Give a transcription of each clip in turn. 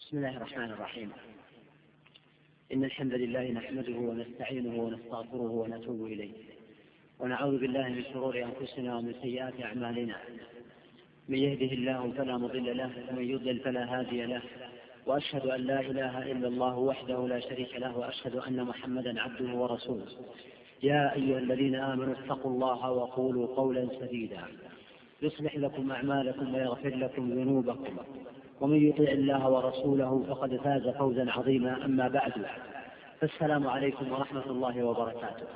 بسم الله الرحمن الرحيم. إن الحمد لله نحمده ونستعينه ونستغفره ونتوب إليه، ونعوذ بالله من شرور أنفسنا ومن سيئات أعمالنا. من يهده الله فلا مضل له، ومن يضلل فلا هادي له، وأشهد أن لا إله إلا الله وحده لا شريك له، وأشهد أن محمدا عبده ورسوله. يا أيها الذين آمنوا اتقوا الله وقولوا قولا سديدا يصلح لكم أعمالكم ويغفر لكم ذنوبكم، ومن يطع الله ورسوله فقد فاز فوزا عظيما. أما بعد، فالسلام عليكم ورحمة الله وبركاته.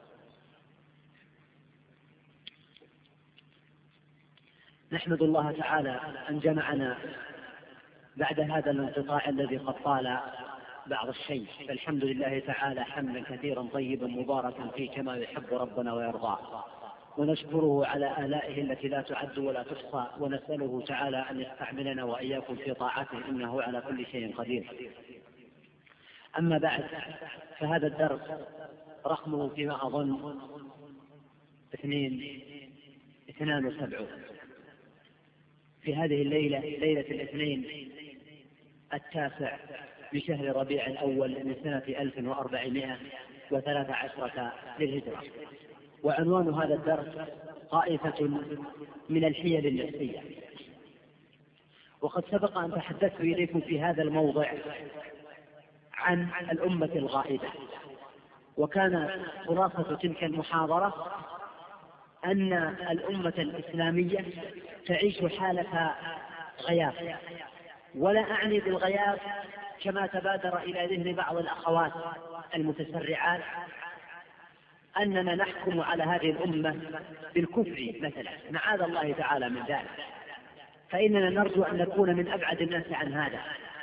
نحمد الله تعالى أن جمعنا بعد هذا الانقطاع الذي قد طال بعض الشيء، فالحمد لله تعالى حمدا كثيرا طيبا مباركا فيه كما يحب ربنا ويرضاه، ونشكره على آلائه التي لا تعد ولا تحصى، ونسأله تعالى أن يستعملنا وإياكم في طاعته، إنه على كل شيء قدير. أما بعد، فهذا الدرس رقمه فيما أظن 72 في هذه الليلة، ليلة الاثنين 9 من شهر ربيع الأول من سنة 1413 للهجرة. وعنوان هذا الدرس طائفة من الحيل النفسية. وقد سبق أن تحدثت إليكم في هذا الموضع عن الأمة الغائبة، وكان خلاصة تلك المحاضرة أن الأمة الإسلامية تعيش حالة غياب، ولا أعني بالغياب كما تبادر إلى ذهن بعض الأخوات المتسرعات أننا نحكم على هذه الأمة بالكفر مثلا، معاذ الله تعالى من ذلك، فإننا نرجو أن نكون من أبعد الناس عن هذا.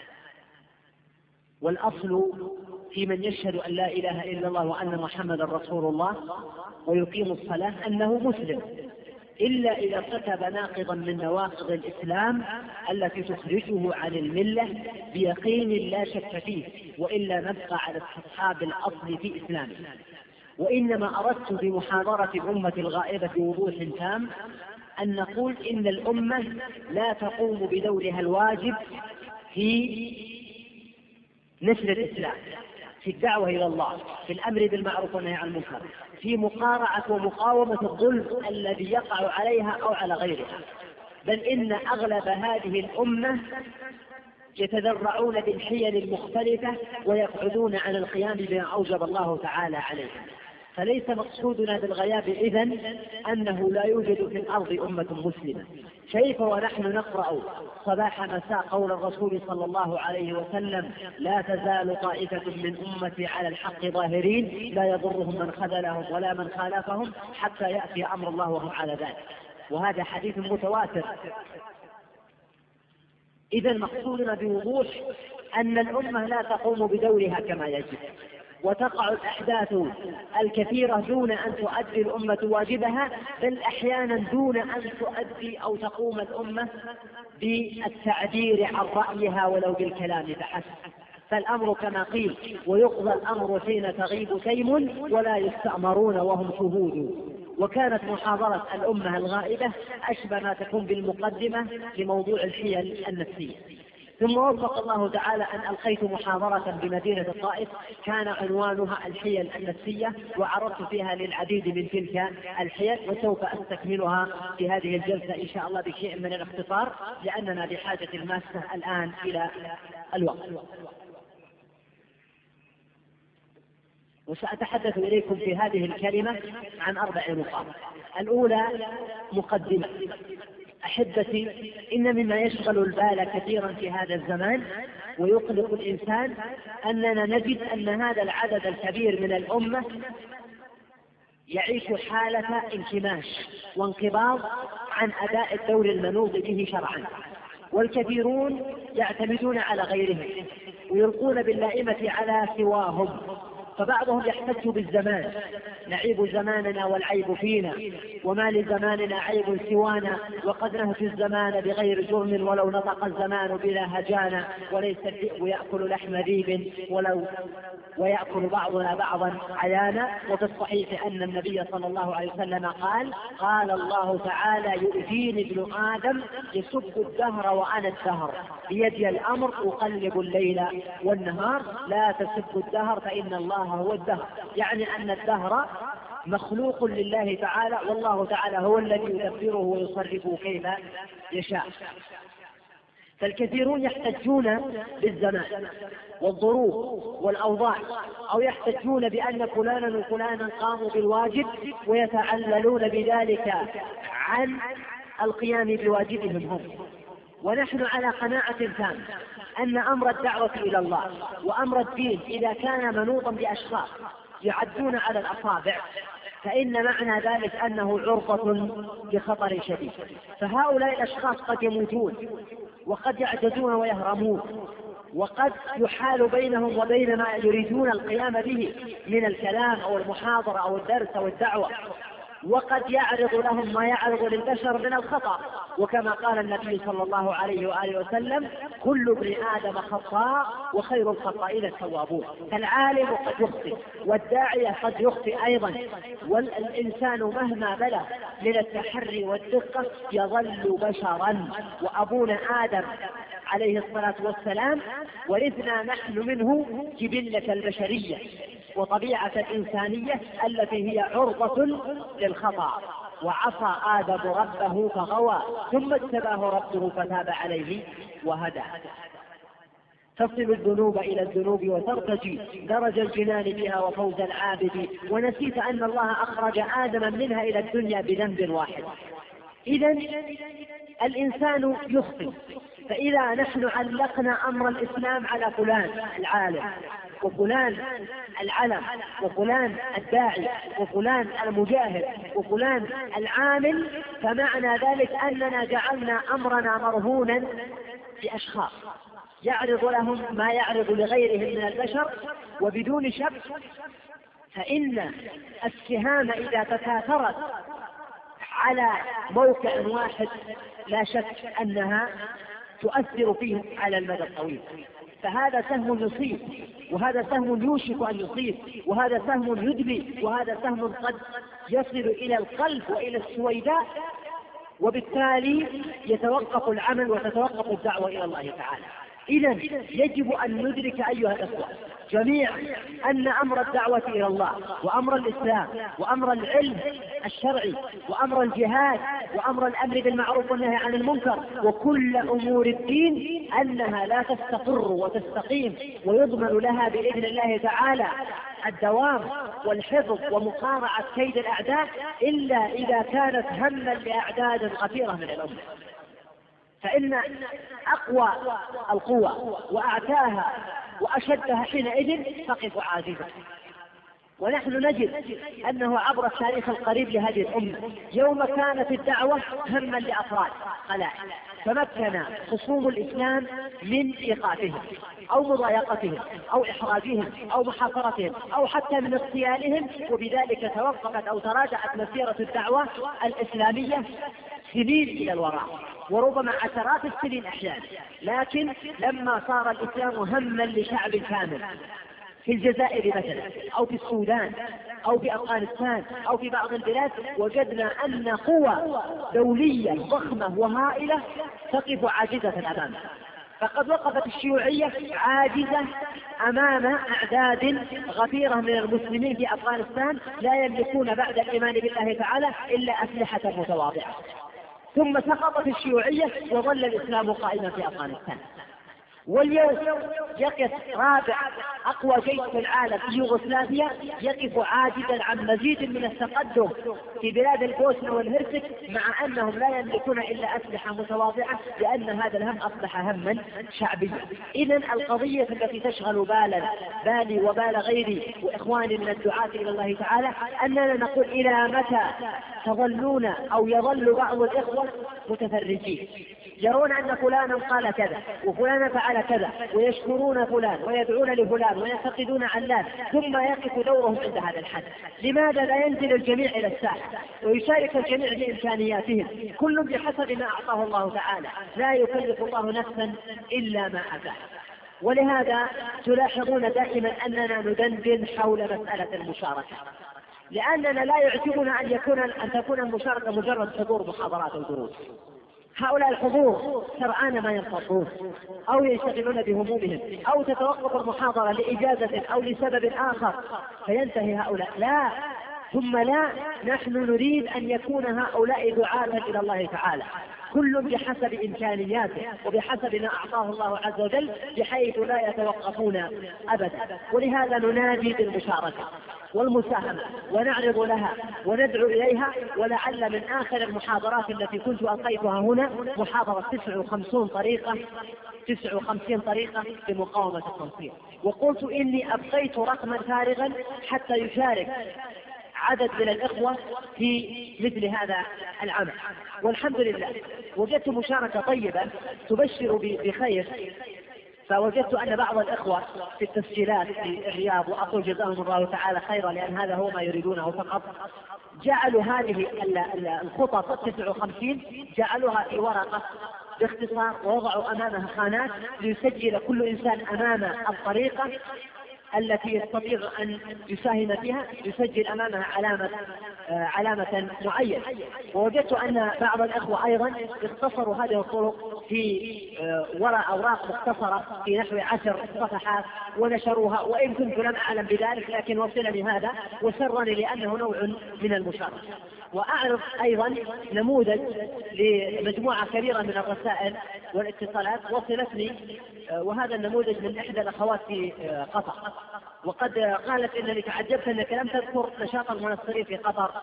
والأصل في من يشهد أن لا إله إلا الله وأن محمدا رسول الله ويقيم الصلاة أنه مسلم، إلا إذا ارتكب ناقضا من نواقض الإسلام التي تخرجه عن الملة بيقين لا شك فيه، وإلا نبقى على استصحاب الأصل في إسلامه. وإنما أردت بمحاضرة الأمة الغائبة بوضوح تام أن نقول إن الأمة لا تقوم بدورها الواجب في نشر الإسلام، في الدعوة إلى الله، في الأمر بالمعروف والنهي عن المنكر، في مقارعة ومقاومة الظلم الذي يقع عليها أو على غيرها، بل إن أغلب هذه الأمة يتذرعون بالحيل المختلفة ويبعدون عن القيام بما أوجب الله تعالى عليهم. فليس مقصودنا بالغياب إذن أنه لا يوجد في الأرض أمة مسلمة. كيف ونحن نقرأ صباح مساء قول الرسول صلى الله عليه وسلم: لا تزال طائفة من أمتي على الحق ظاهرين لا يضرهم من خذلهم ولا من خالفهم حتى يأتي أمر الله وهم على ذلك، وهذا حديث متواتر. إذن مقصودنا بوضوح أن الأمة لا تقوم بدورها كما يجب، وتقع الأحداث الكثيرة دون أن تؤدي الأمة واجبها، بل أحيانا دون أن تؤدي أو تقوم الأمة بالتعبير عن رأيها ولو بالكلام فحسب. فالأمر كما قيل: ويقضى الأمر حين تغيب تيم ولا يستأمرون وهم شهود. وكانت محاضرة الأمة الغائبة أشبه ما تكون بالمقدمة لموضوع الحيل النفسية. ثم وفق الله تعالى أن ألقيت محاضرة بمدينة الطائف كان عنوانها الحيل النفسية، وعرضت فيها للعديد من تلك الحيل، وسوف أستكملها في هذه الجلسة إن شاء الله بشيء من الاختصار، لأننا بحاجة الماسة الآن إلى الوقت. وسأتحدث إليكم في هذه الكلمة عن 4 نقاط. الأولى مقدمة. أحبتي، إن مما يشغل البال كثيرا في هذا الزمان ويقلق الإنسان أننا نجد أن هذا العدد الكبير من الأمة يعيش حالة انكماش وانقباض عن أداء الدور المنوط به شرعا، والكثيرون يعتمدون على غيرهم ويلقون باللائمة على سواهم، فبعضهم يحتج بالزمان نعيب زماننا والعيب فينا، وما لزماننا عيب سوانا، وقد نهجو الزمان بغير جرم ولو نطق الزمان بلا هجانا، وليس الذئب يأكل لحم ذيب ويأكل بعضنا بعضا عيانا. وفي الصحيح أن النبي صلى الله عليه وسلم قال الله تعالى: يؤذيني ابن آدم يسب الدهر وأنا الدهر، بيدي الأمر أقلب الليل والنهار، لا تسب الدهر فإن الله هو الدهر. يعني أن الدهر مخلوق لله تعالى، والله تعالى هو الذي يدبره ويصرفه كيف يشاء. فالكثيرون يحتجون بالزمان والظروف والأوضاع، أو يحتجون بأن فلانا وفلانا قاموا بالواجب ويتعللون بذلك عن القيام بواجبهم هم. ونحن على قناعة تامة أن أمر الدعوة إلى الله وأمر الدين إذا كان منوطا بأشخاص يعدون على الأصابع فإن معنى ذلك أنه عرضة بخطر شديد. فهؤلاء الأشخاص قد يموتون، وقد يعجزون ويهرمون، وقد يحال بينهم وبين ما يريدون القيام به من الكلام أو المحاضرة أو الدرس أو الدعوة، وقد يعرض لهم ما يعرض للبشر من الخطأ. وكما قال النبي صلى الله عليه وآله وسلم: كل ابن آدم خطاء وخير الخطائين التوابون. فالعالم قد يخطئ، والداعية قد يخطئ أيضا، والإنسان مهما بلغ من التحري والدقة يظل بشرا. وأبونا آدم عليه الصلاة والسلام ورثنا نحن منه جبلة البشرية وطبيعة الإنسانية التي هي عرضة للخطأ. وعصى آدم ربه فغوى ثم اجتباه ربه فتاب عليه وهدى. تصل الذنوب إلى الذنوب وترتجي درج الجنان بها وفوز العابد، ونسيت أن الله أخرج آدم منها إلى الدنيا بذنب واحد. إذن الإنسان يخطئ. فإذا نحن علقنا أمر الإسلام على فلان العالم وفلان العلم وفلان الداعي وفلان المجاهد وفلان العامل، فمعنى ذلك أننا جعلنا أمرنا مرهونا بأشخاص يعرض لهم ما يعرض لغيرهم من البشر. وبدون شك فإن السهام إذا تكاثرت على موقع واحد لا شك أنها تؤثر فيه على المدى الطويل. فهذا سهم يصيب، وهذا سهم يوشك أن يصيب، وهذا سهم يدمي، وهذا سهم قد يصل إلى القلب وإلى السويداء، وبالتالي يتوقف العمل وتتوقف الدعوة إلى الله تعالى. إذن يجب أن ندرك أيها الأخوة جميعا أن أمر الدعوة إلى الله وأمر الإسلام وأمر العلم الشرعي وأمر الجهاد وأمر الأمر بالمعروف والنهي عن المنكر وكل أمور الدين أنها لا تستقر وتستقيم ويضمن لها بإذن الله تعالى الدوام والحفظ ومقارعة كيد الأعداء إلا إذا كانت هما لأعداد غفيرة من الأمة. فإن أقوى القوى وأعتاها وأشدها حينئذ تقف عاجزة. ونحن نجد أنه عبر التاريخ القريب لهذه الأمة يوم كانت الدعوة هما لأفراد قلائل تمكن خصوم الإسلام من إيقافهم أو مضايقتهم أو إحراجهم أو محاصرتهم أو حتى من اغتيالهم، وبذلك توقفت أو تراجعت مسيرة الدعوة الإسلامية سنين إلى الوراء وربما عشرات السنين أحيانا. لكن لما صار الإسلام هما لشعب كامل في الجزائر مثلا أو في السودان أو في أفغانستان أو في بعض البلاد، وجدنا أن قوى دولية ضخمة وهائلة تقف عاجزة أمامها. فقد وقفت الشيوعية عاجزة أمام أعداد غفيرة من المسلمين في أفغانستان لا يملكون بعد الإيمان بالله تعالى إلا أسلحة متواضعة، ثم سقطت الشيوعية وظل الإسلام قائما في أفغانستان. واليوم يقف رابع أقوى جيش في العالم في يوغوسلافيا يقف عاجزا عن مزيد من التقدم في بلاد البوسنة والهرسك، مع أنهم لا يملكون إلا أسلحة متواضعة، لأن هذا الهم أصبح هما شعبيا. إذن القضية التي تشغل بالي وبال غيري وإخواني من الدعاة إلى الله تعالى أننا نقول: إلى متى تظلون أو يظل بعض الإخوة متفرجين يرون أن فلانا قال كذا وفلانا فعل كذا، ويشكرون فلان ويدعون لفلان ويعتقدون علان، ثم يقف دورهم عند هذا الحد. لماذا لا ينزل الجميع إلى الساحة ويشارك الجميع بإمكانياتهم، كل بحسب ما أعطاه الله تعالى، لا يكلف الله نفسا إلا ما أتاه. ولهذا تلاحظون دائما أننا ندندن حول مسألة المشاركة، لأننا لا يعجبنا أن تكون المشاركة مجرد حضور محاضرات أو دروس. هؤلاء الحضور سرعان ما ينفضون أو يشتغلون بهمومهم، أو تتوقف المحاضرة لإجازة أو لسبب آخر فينتهي هؤلاء. لا، ثم لا، نحن نريد أن يكون هؤلاء دعاة إلى الله تعالى، كل بحسب إمكانياته وبحسب ما أعطاه الله عز وجل، بحيث لا يتوقفون أبدا. ولهذا ننادي بالمشاركة والمساهمة ونعرض لها وندعو إليها. ولعل من آخر المحاضرات التي كنت ألقيتها هنا محاضرة 59 طريقة لمقاومة التنصير، وقلت إني أبقيت رقما فارغا حتى يشارك عدد من الإخوة في مثل هذا العمل. والحمد لله وجدت مشاركة طيبة تبشر بخير. فوجدت أن بعض الإخوة في التسجيلات في الرياض، وأقول جزاهم الله تعالى خيرا لأن هذا هو ما يريدونه فقط، جعلوا هذه الخطط 59 جعلوها في ورقة باختصار، ووضعوا أمامها خانات ليسجل كل إنسان أمام الطريقة التي يستطيع أن يساهم فيها، يسجل أمامها علامة معينة. ووجدت أن بعض الأخوة أيضا اختصروا هذه الطرق في أوراق مختصرة في نحو 10 صفحات ونشروها، وإن كنت لم أعلم بذلك لكن وصلني هذا وسرني لأنه نوع من المشاركة. وأعرض أيضا نموذج لمجموعة كبيرة من الرسائل والاتصالات وصلتني، وهذا النموذج من إحدى الأخوات في قطر، وقد قالت إنني تعجبت أنك لم تذكر نشاط المنصرين في قطر،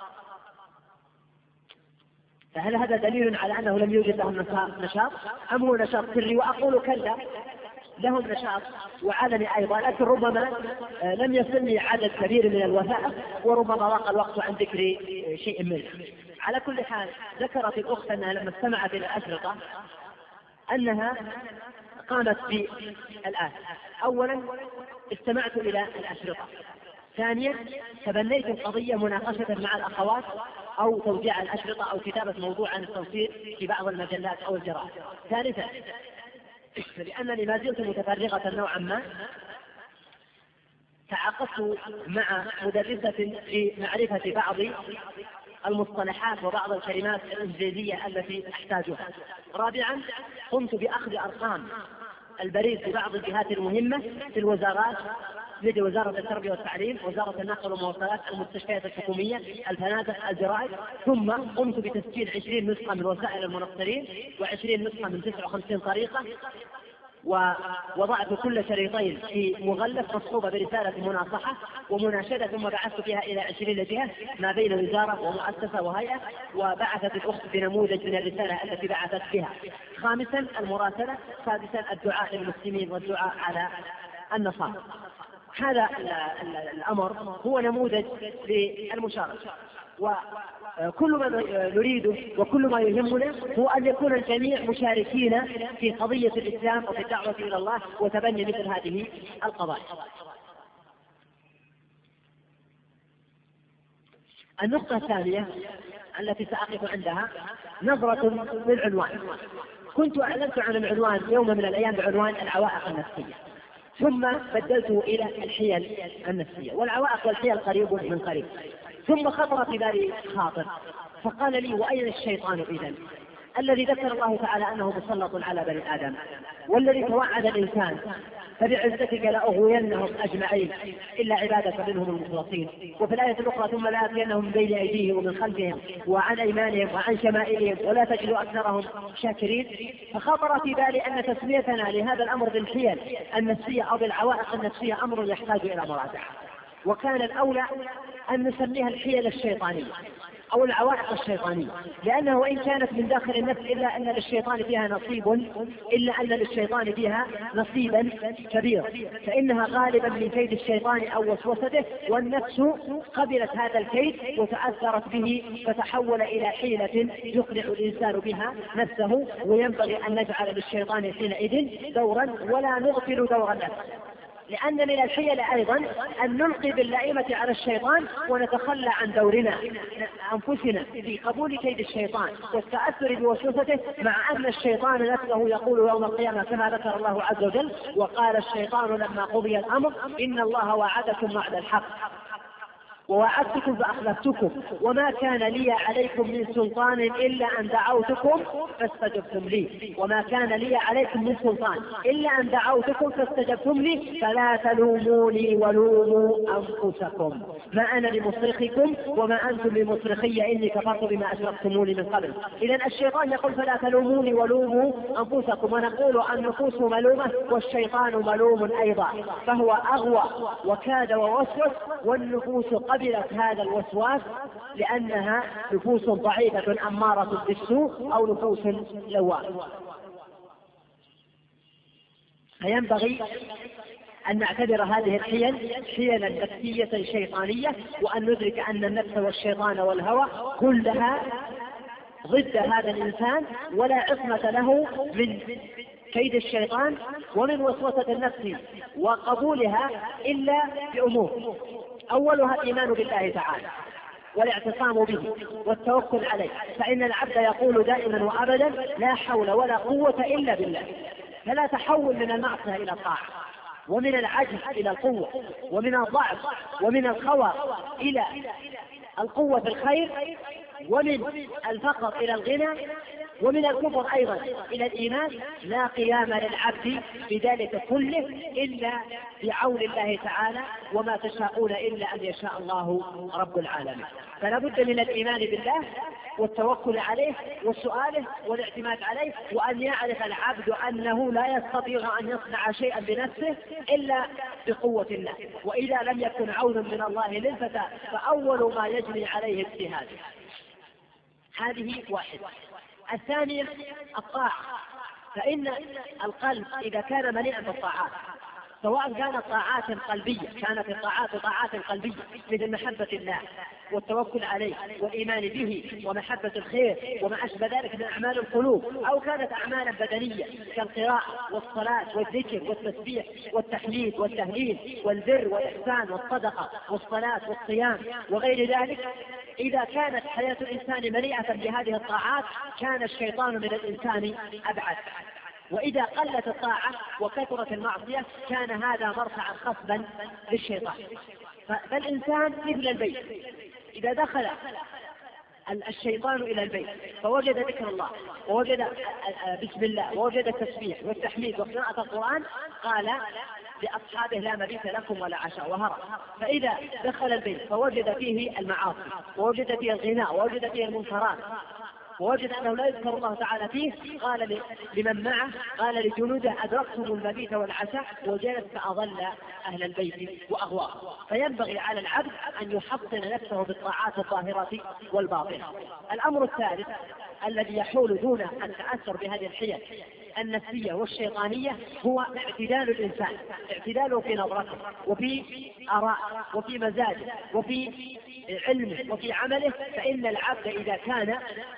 فهل هذا دليل على أنه لم يوجد لهم نشاط أم هو نشاط سري؟ وأقول كلا، لهم نشاط وعلني أيضا، لكن ربما لم يصلني عدد كبير من الوثائق، وربما ضاق الوقت عن ذكر شيء منه. على كل حال ذكرت الأخت أنها لما استمعت إلى الأشرطة أنها قامت بالآن: أولا استمعت إلى الأشرطة، ثانيا تبنيت القضية مناقشة مع الأخوات أو توزيع الأشرطة أو كتابة موضوع عن التنصير في بعض المجلات أو الجرائد، ثالثا لأنني ما زلت متفرغة نوعا ما تعاقدت مع مدرسة في معرفة بعض المصطلحات وبعض الكلمات الإنجليزية التي أحتاجها، رابعا قمت بأخذ أرقام البريد في بعض الجهات المهمة في الوزارات مثل وزارة التربية والتعليم، وزارة النقل والمواصلات، المستشفيات الحكومية، الفنادق، الجرائد، ثم قمت بتسجيل 20 نسخة من وسائل المنصرين و20 نسخة من 59 طريقة، ووضعت كل شريطين في مغلف مصحوبة برسالة مناصحة ومناشدة، ثم بعثت بها إلى 20 جهة ما بين وزارة ومؤسسة وهيئة، وبعثت الأخت بنموذج من الرسالة التي بعثت بها. خامسا المراسلة، سادسا الدعاء للمسلمين والدعاء على النصارى. هذا الأمر هو نموذج للمشاركة، وكل ما نريده وكل ما يهمنا هو أن يكون الجميع مشاركين في قضية الإسلام وفي الدعوة إلى الله وتبني مثل هذه القضايا. النقطة الثانية التي سأقف عندها نظرة للعنوان. كنت أعلنت عن العنوان يوم من الأيام بعنوان العوائق النفسية، ثم بدلته إلى الحيل النفسية، والعوائق والحيل قريب من قريب. ثم خطر في بالي خاطر فقال لي: وأين الشيطان إذن الذي ذكر الله تعالى أنه مسلط على بني آدم، والذي توعد الإنسان فبعزتك لأغوينهم أجمعين إلا عبادك منهم المخلصين. وفي الآية الأخرى: ثم لآتينهم من بين أيديهم ومن خلفهم وعن أيمانهم وعن شمائلهم ولا تجد أكثرهم شاكرين. فخطر في بالي أن تسميتنا لهذا الأمر بالحيل النفسية أو بالعوائق النفسية أمر يحتاج إلى مراجعة، وكان الأولى أن نسميها الحيل الشيطانية أو العوائق الشيطانية، لأنه وإن كانت من داخل النفس إلا أن للشيطان فيها نصيبا كبيرا، فإنها غالبا من كيد الشيطان أو وسوسته، والنفس قبلت هذا الكيد وتأثرت به فتحول إلى حيلة يقنع الإنسان بها نفسه. وينبغي أن نجعل للشيطان حينئذ دورا ولا نغفل دور النفس، لأن من الحيل أيضا أن نلقي باللائمة على الشيطان ونتخلى عن دورنا أنفسنا في قبول كيد الشيطان والتأثر بوسوسته، مع أن الشيطان نفسه يقول يوم القيامة كما ذكر الله عز وجل: وقال الشيطان لما قضي الأمر إن الله وعدكم وعد الحق ووعدتكم فأخلفتكم وما كان لي عليكم من سلطان إلا أن دعوتكم فاستجبتم لي فلا تلوموني ولوموا أنفسكم ما أنا بمصرخكم وما أنتم بمصرخي إني كفرت بما أشركتموني من قبل. إذن الشيطان يقول فلا تلوموني ولوموا أنفسكم، ونقول النفوس ملومة والشيطان ملوم أيضا، فهو أغوى وكاد ووسوس، والنفوس قبلت هذا الوسواس لأنها نفوس ضعيفة أمارة بالسوء أو نفوس لوامة. فينبغي أن نعتبر هذه الحيل حيلا نفسية شيطانية، وأن ندرك أن النفس والشيطان والهوى كلها ضد هذا الإنسان، ولا عصمة له من كيد الشيطان ومن وسوسة النفس وقبولها إلا بأمور: أولها الإيمان بالله تعالى والاعتصام به والتوكل عليه، فإن العبد يقول دائما وأبدا: لا حول ولا قوة إلا بالله. فلا تحول من المعصية إلى الطاعة، ومن العجز إلى القوة، ومن الضعف ومن الخور إلى القوة في الخير، ومن الفقر إلى الغنى، ومن الكفر أيضا إلى الإيمان. لا قيام للعبد بذلك كله إلا بعون الله تعالى، وما تشاءون إلا أن يشاء الله رب العالمين. فلا بد من الإيمان بالله والتوكل عليه وسؤاله والاعتماد عليه، وأن يعرف العبد أنه لا يستطيع أن يصنع شيئا بنفسه إلا بقوة الله، وإذا لم يكن عون من الله للفتى فأول ما يجري عليه اجتهاده. هذه واحدة. الثانية الطاعة، فإن القلب إذا كان مليئا بالطاعات، سواء كانت طاعات قلبية، كانت الطاعات طاعات قلبية مثل محبة الله والتوكل عليه والإيمان به ومحبة الخير وما أشبه ذلك من أعمال القلوب، أو كانت أعمالا بدنية كالقراءة والصلاة والذكر والتسبيح والتحميد والتهليل والبر والإحسان والصدقة والصلاة والصيام وغير ذلك، إذا كانت حياة الإنسان مليئة بهذه الطاعات كان الشيطان من الإنسان أبعد. وإذا قلت الطاعة وكثرت المعصية كان هذا مرفعا خصبا للشيطان. فالإنسان مثل البيت، إذا دخل الشيطان إلى البيت فوجد ذكر الله ووجد بسم الله ووجد التسبيح والتحميد وقراءة القرآن قال لأصحابه: لا مبيت لكم ولا عشاء، وهرب. فإذا دخل البيت فوجد فيه المعاصي ووجد فيه الغناء ووجد فيه المنكرات ووجد أنه لا يذكر الله تعالى فيه، قال لمن معه، قال لجنوده: أدركتم المبيت والعشاء وجلس فأضل أهل البيت وأغواه. فينبغي على العبد أن يحصن نفسه بالطاعات الظاهرة والباطنة. الأمر الثالث الذي يحول دون التأثر بهذه الحيل النفسية والشيطانية هو اعتدال الإنسان، اعتداله في نظرته وفي آراءه وفي مزاجه وفي علمه وفي عمله. فإن العبد إذا كان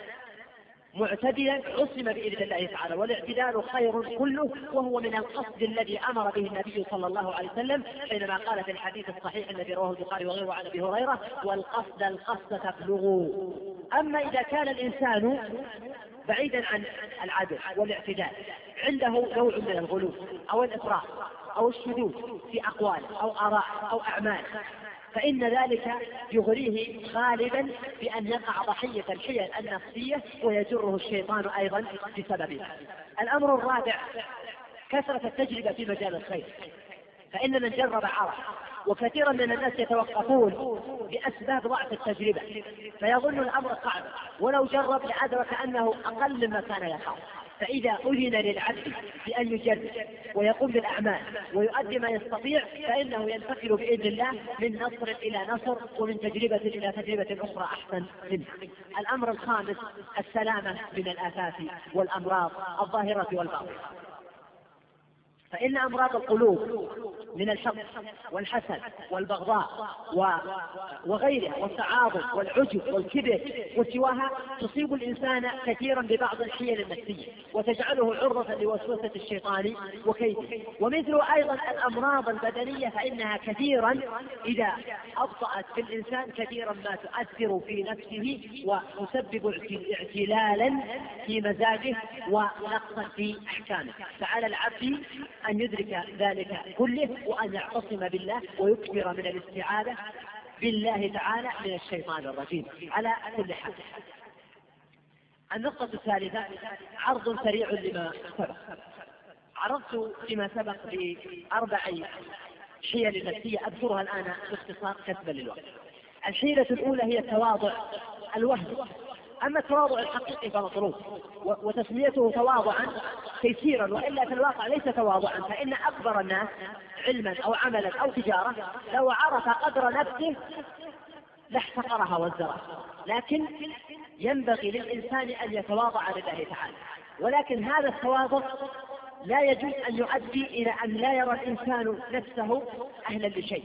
معتدلا عصم بإذن الله تعالى، والاعتدال خير كله، وهو من القصد الذي أمر به النبي صلى الله عليه وسلم حينما قال في الحديث الصحيح الذي رواه البخاري وغيره عن أبي هريرة: والقصد تبلغوا. أما إذا كان الإنسان بعيدا عن العدل والاعتدال، عنده نوع من الغلو أو الإسراف أو الشذوذ في أقوال أو آراء أو أعمال، فإن ذلك يغريه غالبا بأن يقع ضحية الحيل النفسية ويجره الشيطان أيضا بسببها. الأمر الرابع كثرة التجربة في مجال الخير، فإن من جرب عرف، وكثيرا من الناس يتوقفون بأسباب ضعف التجربة فيظن الأمر صعب، ولو جرب لأدرك أنه أقل مما كان يخاف. فإذا أذن للعبد بأن يجرب ويقوم بالأعمال ويؤدي ما يستطيع فإنه ينتقل بإذن الله من نصر إلى نصر ومن تجربة إلى تجربة أخرى أحسن منها. الأمر الخامس السلامة من الآفات والأمراض الظاهرة والباطنة. فإن أمراض القلوب من الحقد والحسد والبغضاء وغيرها والتعاظم والعجب والكبر وسواها تصيب الإنسان كثيرا ببعض الحيل النفسية وتجعله عرضة لوسوسة الشيطان وكيده. ومثل أيضا الأمراض البدنية فإنها كثيرا إذا أبطأت في الإنسان كثيرا ما تؤثر في نفسه وتسبب اعتلالا في مزاجه ونقصا في أحكامه. فعلى العبد أن يدرك ذلك كله وأن يعتصم بالله ويكثر من الاستعاذة بالله تعالى من الشيطان الرجيم على كل حال. النقطة الثالثة عرض سريع لما سبق. عرضت فيما سبق بأربع حيل نفسية أذكرها الآن باختصار كسبا للوقت. الحيلة الأولى هي التواضع الوهمي. أما التواضع الحقيقي فمطلوب وتسميته تواضعا تيسيرا، وإلا في الواقع ليس تواضعا، فإن أكبر الناس علما أو عملا أو تجارة لو عرف قدر نفسه لاحتقرها وازدراها. لكن ينبغي للإنسان أن يتواضع لله تعالى، ولكن هذا التواضع لا يجوز أن يؤدي إلى أن لا يرى الإنسان نفسه أهلا لشيء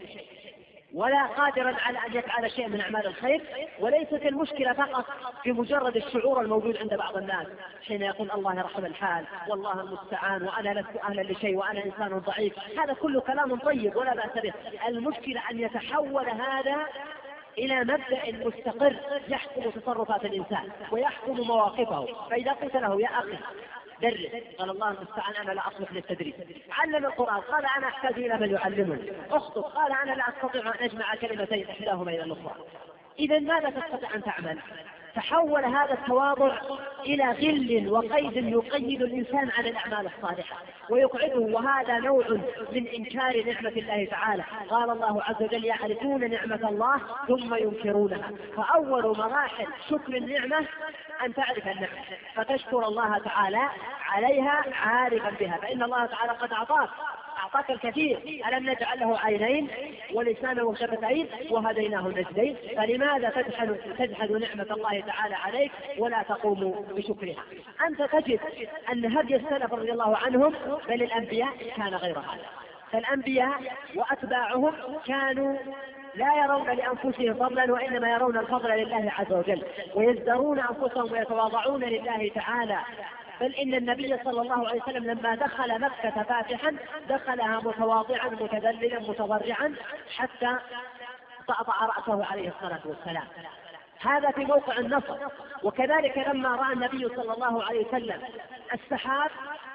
ولا قادرا على أن يفعل شيء من أعمال الخير. وليست المشكلة فقط في مجرد الشعور الموجود عند بعض الناس حين يقول الله يرحم الحال والله المستعان وأنا لست أهلا لشيء وأنا إنسان ضعيف. هذا كله كلام طيب ولا بأس به. المشكلة أن يتحول هذا إلى مبدأ مستقر يحكم تصرفات الإنسان ويحكم مواقفه. فإذا قلت له يا أخي درس، قال الله المستعان أنا لا أصلح للتدريس. علم القرآن، قال أنا أحتاج إلى من يعلمني. أخطب، قال أنا لا أستطيع أن أجمع كلمتين إحداهما إلى الأخرى. إذا ماذا تستطيع أن تعمل؟ تحول هذا التواضع إلى غل وقيد يقيد الإنسان على الأعمال الصالحة ويقعده، وهذا نوع من إنكار نعمة الله تعالى. قال الله عز وجل يعرفون نعمة الله ثم ينكرونها. فأول مراحل شكر النعمة أن تعرف النعمة فتشكر الله تعالى عليها عارفا بها، فإن الله تعالى قد أعطاك الكثير. ألم نجعل له عينين ولسانا وشفتين وهديناه النجدين؟ فلماذا تجحد نعمة الله تعالى عليك ولا تقوم بشكرها؟ أنت تجد أن هدي السلف رضي الله عنهم بل الأنبياء كان غير هذا. فالأنبياء وأتباعهم كانوا لا يرون لأنفسهم فضلا وإنما يرون الفضل لله عز وجل ويزدرون أنفسهم ويتواضعون لله تعالى. بل إن النبي صلى الله عليه وسلم لما دخل مكة فاتحا دخلها متواضعا متذللا متضرعا حتى طأطأ رأسه عليه الصلاة والسلام. هذا في موقع النصر. وكذلك لما رأى النبي صلى الله عليه وسلم السحاب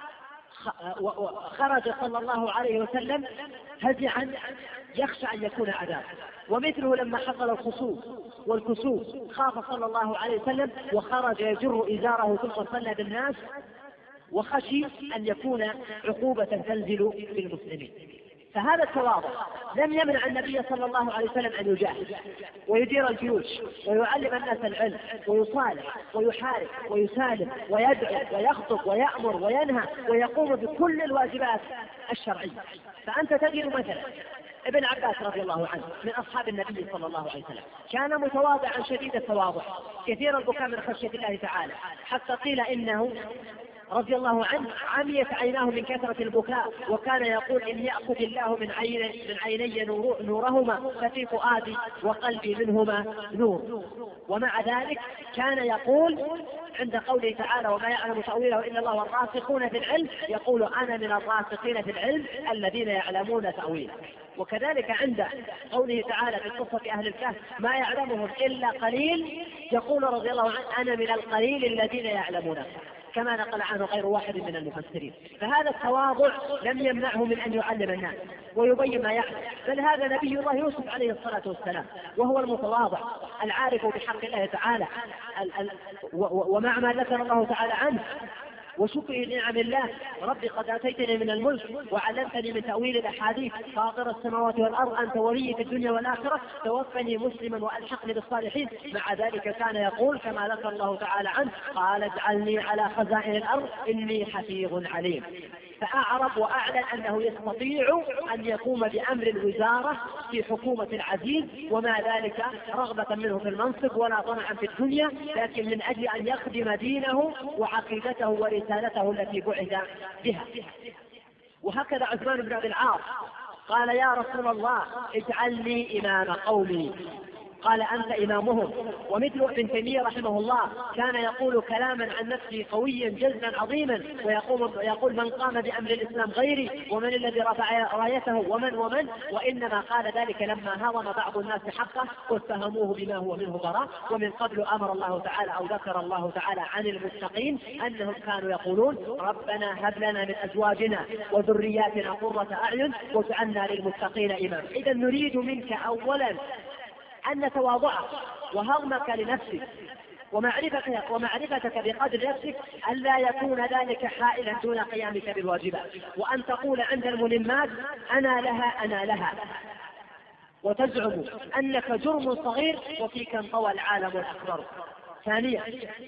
خرج صلى الله عليه وسلم هزعا يخشى أن يكون عذاب. ومثله لما حصل الخسوف والكسوف خاف صلى الله عليه وسلم وخرج يجر إزاره ثم صلى بالناس وخشي أن يكون عقوبة تنزل بالمسلمين. فهذا التواضع لم يمنع النبي صلى الله عليه وسلم أن يجاهد ويدير الجيوش ويعلم الناس العلم ويصالح ويحارب ويسالم ويدعو ويخطب ويأمر وينهى ويقوم بكل الواجبات الشرعية. فأنت تجد مثلا ابن عباس رضي الله عنه من أصحاب النبي صلى الله عليه وسلم كان متواضعا شديد التواضع كثير البكاء من خشية الله تعالى، حتى قيل إنه رضي الله عنه عميت عيناه من كثرة البكاء وكان يقول إن يأخذ الله من عيني نورهما ففي فؤادي وقلبي منهما نور. ومع ذلك كان يقول عند قوله تعالى وما يعلم تأويله إلا الله والراسخون في العلم يقول أنا من الراسخين في العلم الذين يعلمون تأويله. وكذلك عند قوله تعالى في قصة أهل الكهف ما يعلمهم إلا قليل يقول رضي الله عنه أنا من القليل الذين يعلمونه، كما نقل عنه غير واحد من المفسرين. فهذا التواضع لم يمنعه من أن يعلم الناس ويبين ما يعلم. بل هذا نبي الله يوسف عليه الصلاة والسلام وهو المتواضع العارف بحق الله تعالى ومع ما ذكر الله تعالى عنه وشكر نعم الله. رب قد آتيتني من الملك وعلمتني من تأويل الأحاديث، فاطر السماوات والأرض، أنت ولي في الدنيا والآخرة، توفني مسلما وألحقني بالصالحين. مع ذلك كان يقول كما ذكر الله تعالى عنه: قال اجعلني على خزائن الأرض إني حفيظ عليم. فأعرب وأعلن أنه يستطيع أن يقوم بأمر الوزارة في حكومة العزيز، وما ذلك رغبة منه في المنصب ولا طمعا في الدنيا، لكن من أجل أن يخدم دينه وعقيدته ورسالته التي بعث بها. وهكذا عثمان بن أبي العاص قال: يا رسول الله اجعلني إمام قومي. قال: أنت إمامهم. ومثل ابن تيمية رحمه الله كان يقول كلاما عن نفسه قويا جزما عظيما، ويقول: من قام بأمر الإسلام غيري، ومن الذي رفع رايته، ومن وإنما قال ذلك لما هضم بعض الناس حقه واتهموه بما هو منه براء. ومن قبل أمر الله تعالى أو ذكر الله تعالى عن المتقين أنهم كانوا يقولون: ربنا هب لنا من أزواجنا وذرياتنا قرة أعين واجعلنا للمتقين إماما. إذا نريد منك أولا أن نتواضعك وهضمك لنفسك ومعرفتك بقدر نفسك، ألا يكون ذلك حائلا دون قيامك بالواجبات، وأن تقول عند الملمات: أنا لها، وتزعم أنك جرم صغير وفيك انطوى العالم الأكبر. ثانيا،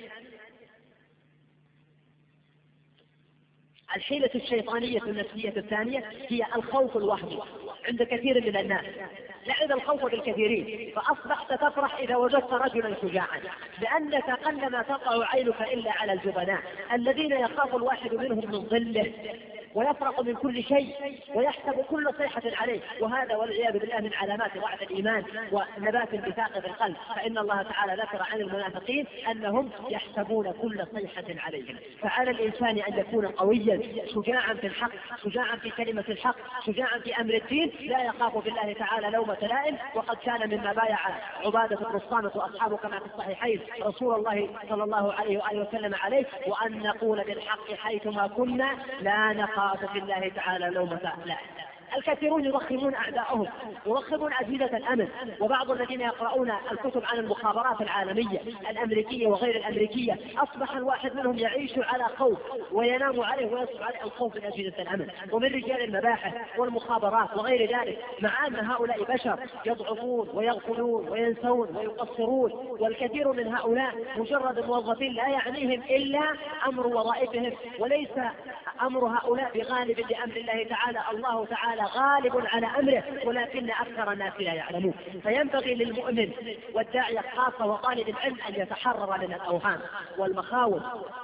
الحيلة الشيطانية النفسية الثانية هي الخوف الوهمي عند كثير من الناس. لعب الخوف بالكثيرين، فأصبحت تفرح إذا وجدت رجلا شجاعا، لأنك قلما تقع عينك إلا على الجبناء الذين يخاف الواحد منهم من ظله ويفرق من كل شيء ويحسب كل صيحة عليه. وهذا والعياذ بالله من علامات ضعف الإيمان ونبات النفاق في القلب. فإن الله تعالى ذكر عن المنافقين أنهم يحسبون كل صيحة عليهم. فعلى الإنسان أن يكون قويا شجاعا في الحق، شجاعا في كلمة الحق، شجاعا في أمر الدين، لا يخاف بالله تعالى لومة لائم. وقد كان مما بايع عبادة بن الصامت وأصحابه كما في الصحيحين رسول الله صلى الله عليه وآله وسلم عليه: وأن نقول بالحق حيثما كنا لا نخاف في الله تعالى لومة لائم. الكثيرون يضخمون أعداءهم، يضخمون أجهزة الأمن، وبعض الذين يقرؤون الكتب عن المخابرات العالمية الأمريكية وغير الأمريكية أصبح الواحد منهم يعيش على خوف وينام عليه ويصبح عليه الخوف من أجهزة الأمن ومن رجال المباحث والمخابرات وغير ذلك، مع أن هؤلاء بشر يضعفون ويغفلون وينسون ويقصرون. والكثير من هؤلاء مجرد موظفين لا يعنيهم إلا أمر وظائفهم، وليس أمر هؤلاء بغالب لأمر الله تعالى. الله تعالى غالب على أمره، ولكن أكثر الناس لا يعلمون. فينبغي للمؤمن والداعية خاصة وطالب العلم أن يتحرر من الأوهام والمخاوف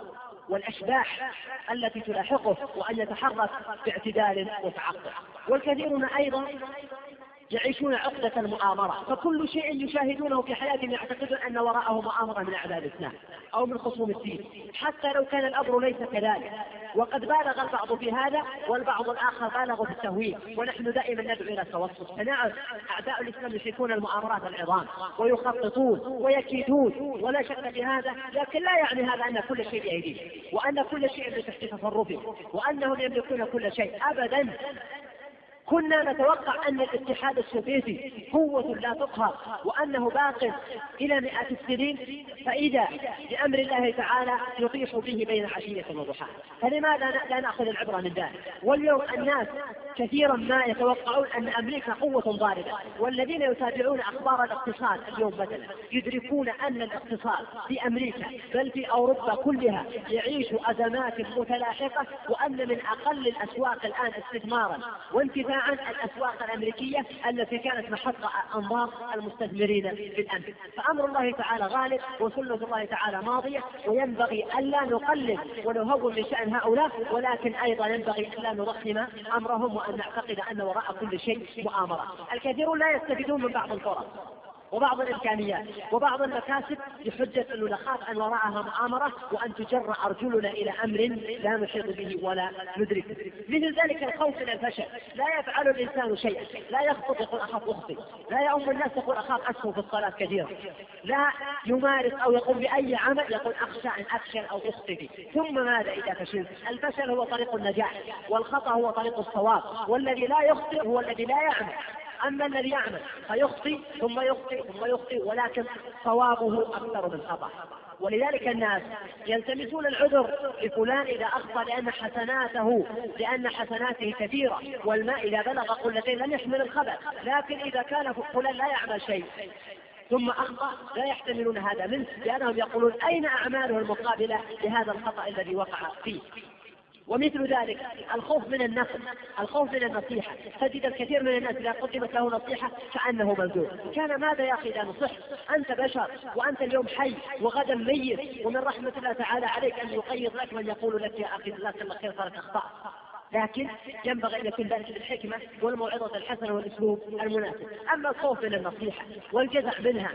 والأشباح التي تلاحقه، وأن يتحرك باعتدال وتعقل. والكثيرون أيضا يعيشون عقدة المؤامرة، فكل شيء يشاهدونه في حياتهم يعتقدون أن وراءه مؤامرة من أعداء الإسلام أو من خصوم الدين، حتى لو كان الأمر ليس كذلك. وقد بالغ البعض في هذا والبعض الآخر بالغ في التهويل، ونحن دائما ندعو إلى التوسط. فنعم أعداء الإسلام يشركون المؤامرات العظام ويخططون ويكيدون، ولا شك في هذا، لكن لا يعني هذا أن كل شيء بأيديهم وأن كل شيء بتحت تصرفهم وأنهم يملكون كل شيء. أبدا. كنا نتوقع أن الاتحاد السوفيتي قوة لا تقهر وأنه باق إلى مئات السنين، فإذا بأمر الله تعالى يطيح به بين عشية وضحاها. فلماذا لا نأخذ العبرة من ذلك؟ واليوم الناس كثيرا ما يتوقعون أن أمريكا قوة ضاربة، والذين يتابعون أخبار الاقتصاد اليوم مثلا يدركون أن الاقتصاد في أمريكا بل في أوروبا كلها يعيش أزمات متلاحقة، وأن من أقل الأسواق الآن استثمارا وانتفاعا الأسواق الأمريكية التي كانت محط أنظار المستثمرين في الأمن. فأمر الله تعالى غالب وسنة الله تعالى ماضية، وينبغي ألا نقلل ونهون من شأن هؤلاء، ولكن أيضا ينبغي ألا نضخم أمرهم وأن نعتقد أن وراء كل شيء مؤامرة. الكثيرون لا يستفيدون من بعض الفرص وبعض الإمكانيات وبعض المكاسب بحجة أنه نخاف أن وراءها مؤامرة وأن تجر أرجلنا إلى أمر لا نحيط به ولا ندركه. مثل ذلك الخوف من الفشل، لا يفعل الإنسان شيئا، لا يخطب يقول أخاف أخطئ، لا يؤم الناس يقول أخاف أسهو في الصلاة كثيرا، لا يمارس أو يقوم بأي عمل يقول أخشى أن أفشل أو أخطئ. ثم ماذا إذا فشلت؟ الفشل هو طريق النجاح، والخطأ هو طريق الصواب، والذي لا يخطئ هو الذي لا يعمل. أما الذي يعمل فيخطئ ثم يخطئ ثم يخطئ، ولكن صوابه أكثر من خطأ. ولذلك الناس يلتمسون العذر لفلان إذا أخطأ لأن حسناته كثيرة، والماء إذا بلغ قلتين لم يحمل الخبث، لكن إذا كان فلان لا يعمل شيء ثم أخطأ لا يحتملون هذا منه، لأنهم يقولون أين أعماله المقابلة لهذا الخطأ الذي وقع فيه. ومثل ذلك الخوف من النقد، الخوف من النصيحة. تجد الكثير من الناس إذا قدمت له نصيحة كأنه ملزوم، كان ماذا يا أخي إذا نصح؟ أنت بشر وأنت اليوم حي وغدا ميت، ومن رحمة الله تعالى عليك أن يقيض لك من يقول لك يا أخي جزاك الله خير صارت أخطاء، لكن ينبغي أن يكون ذلك بالحكمة والموعظة الحسنة والأسلوب المناسب. أما الخوف من النصيحة والجزع منها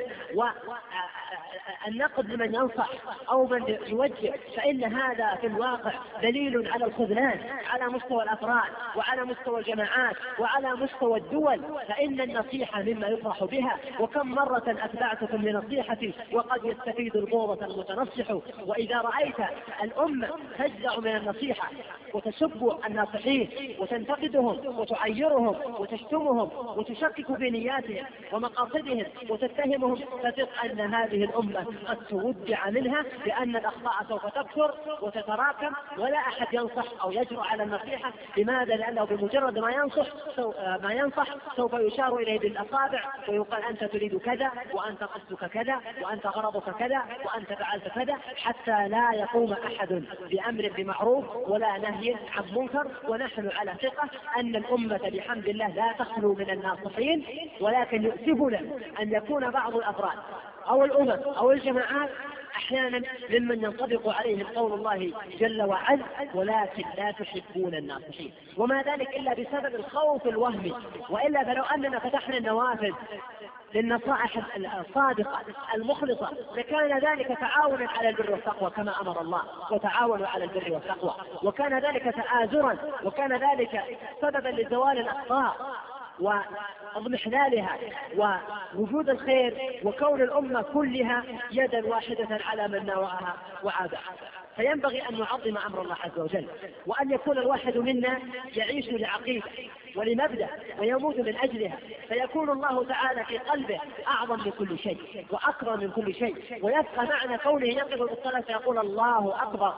والنقد لمن ينصح أو من يوجه، فإن هذا في الواقع دليل على الخذلان على مستوى الأفراد وعلى مستوى الجماعات وعلى مستوى الدول. فإن النصيحة مما يفرح بها، وكم مرة أتبعتكم لنصيحتي وقد يستفيد الغورة المتنصح. وإذا رأيت الأمة تجزع من النصيحة وتسب الناصحين وتنتقدهم وتعيرهم وتشتمهم وتشكك في نياتهم ومقاصدهم وتتهمهم، فثق أن هذه الأمة قد تودع منها، لأن الأخطاء سوف تكثر وتتراكم ولا أحد ينصح أو يجرؤ على النصيحة. لماذا؟ لأنه بمجرد ما ينصح سوف يشار إليه بالأصابع ويقال أنت تريد كذا وأنت قصدك كذا وأنت غرضك كذا وأنت فعلت كذا، حتى لا يقوم أحد بأمر بمعروف ولا نهي عن منكر. ونحن على ثقة أن الأمة بحمد الله لا تخلو من الناصحين، ولكن يؤسفنا أن يكون بعض الأفراد أو الأمم أو الجماعات أحيانا ممن ينطبق عليهم قول الله جل وعلا ولكن لا تحبون الناصحين، وما ذلك إلا بسبب الخوف الوهمي. وإلا فلو أننا فتحنا النوافذ للنصائح الصادقة المخلصة لكان ذلك تعاونا على البر والتقوى كما أمر الله، وتعاونوا على البر والتقوى، وكان ذلك تآزرا، وكان ذلك سببا لزوال الأخطاء واضمحلالها ووجود الخير، وكون الأمة كلها يدا واحدة على من ناوأها وعابها. فينبغي أن نعظم أمر الله عز وجل، وأن يكون الواحد منا يعيش لعقيدة ولمبدأ ويموت من أجلها، فيكون الله تعالى في قلبه أعظم من كل شيء وأكبر من كل شيء، ويبقى معنى كونه يقف بالصلاة فيقول الله أكبر.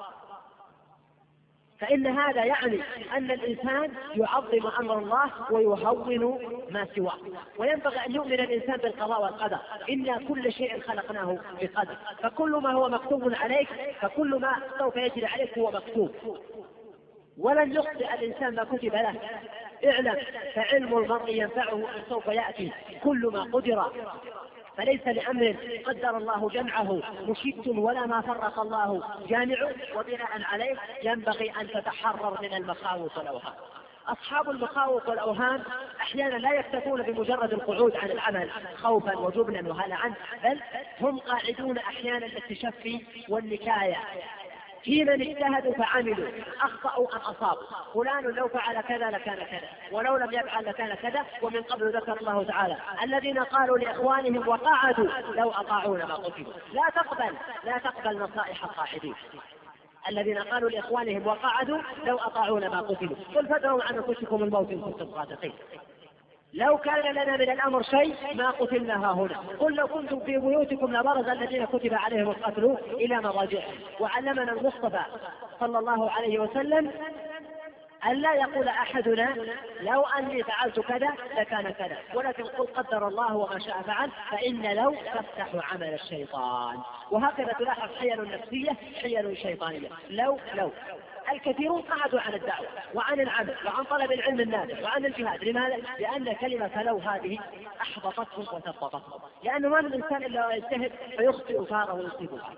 فإن هذا يعني أن الإنسان يعظم أمر الله ويهون ما سواه. وينبغي أن يؤمن الإنسان بالقضاء والقدر، إنا كل شيء خلقناه بقدر، فكل ما هو مكتوب عليك، فكل ما سوف يجري عليك هو مكتوب، ولن يخطئ الإنسان ما كتب له. اعلم فعلم المرء ينفعه أن سوف يأتي كل ما قدر، فليس لأمر قدر الله جمعه مشت ولا ما فرق الله جامعه. وبناء عليه ينبغي أن تتحرر من المخاوف والأوهام. أصحاب المخاوف والأوهام أحيانا لا يكتفون بمجرد القعود عن العمل خوفا وجبنا وهلعا، بل هم قاعدون أحيانا للتشفي والنكاية في من اجتهدوا فعملوا، أخطأوا أم أصابوا. فلان لو فعل كذا لكان كذا، ولو لم يفعل لكان كذا. ومن قبل ذكر الله تعالى الذين قالوا لإخوانهم وقعدوا لو أطاعونا ما قتلوا. لا تقبل نصائح القاعدين. الذين قالوا لإخوانهم وقعدوا لو أطاعونا ما قتلوا، قل فادروا عن أنفسكم الموت إن كنتم صادقين. لو كان لنا من الأمر شيء ما قتلنا هنا. قل لو كنتم في بيوتكم لبرز الذين كتب عليهم القتل إلى مضاجعهم. وعلمنا المصطفى صلى الله عليه وسلم أن لا يقول أحدنا لو أني فعلت كذا لكان كذا، ولكن قل قدر الله وما شاء فعل، فإن لو تفتح عمل الشيطان. وهكذا تلاحظ حيل نفسية حيل شيطانية. لو الكثيرون قعدوا عن الدعوة وعن العمل وعن طلب العلم النافع وعن الجهاد. لماذا؟ لأن كلمة لو هذه أحبطتهم وثبطتهم، لأنه ما من إنسان إلا يجتهد فيخطئ تارة ويصيب تارة.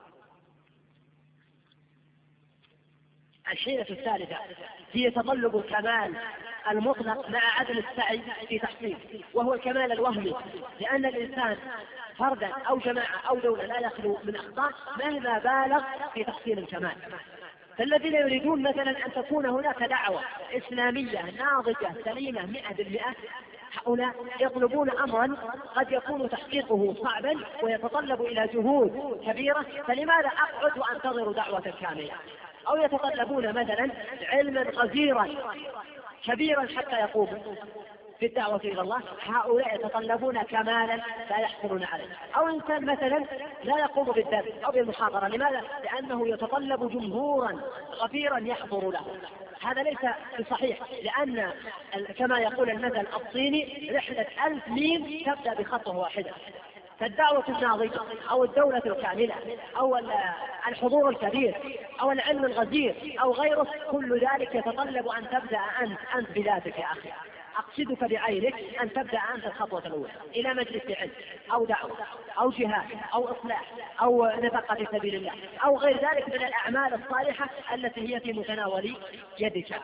الحيلة الثالثة هي تطلب الكمال المطلق مع عدم السعي في تحصيله، وهو الكمال الوهمي. لأن الإنسان فردا أو جماعة أو دولة لا يخلو من أخطاء مهما بالغ في تحصيل الكمال. فالذين يريدون مثلا أن تكون هناك دعوة إسلامية ناضجة سليمة 100%، هؤلاء يطلبون أمرا قد يكون تحقيقه صعبا ويتطلب إلى جهود كبيرة، فلماذا أقعد وأنتظر دعوة كاملة؟ أو يتطلبون مثلا علما غزيرا كبيرا حتى يقوموا، في الدعوة إلى الله، هؤلاء يتطلبون كمالا لا يحصلون عليه. أو إنسان مثلا لا يقوم بالدرس أو بالمحاضرة، لماذا؟ لأنه يتطلب جمهورا غفيرا يحضر له. هذا ليس بصحيح، لأن كما يقول المثل الصيني: رحلة 1000 ميل تبدأ بخطوة واحدة. فالدعوة الناضجة أو الدولة الكاملة أو الحضور الكبير أو العلم الغزير أو غيره، كل ذلك يتطلب أن تبدأ أنت بذاتك يا أخي. أقصدك بعينك أن تبدأ أنت الخطوة الأولى إلى مجلس علم أو دعوة أو جهاد أو إصلاح أو نفقة في سبيل الله أو غير ذلك من الأعمال الصالحة التي هي في متناول يدك.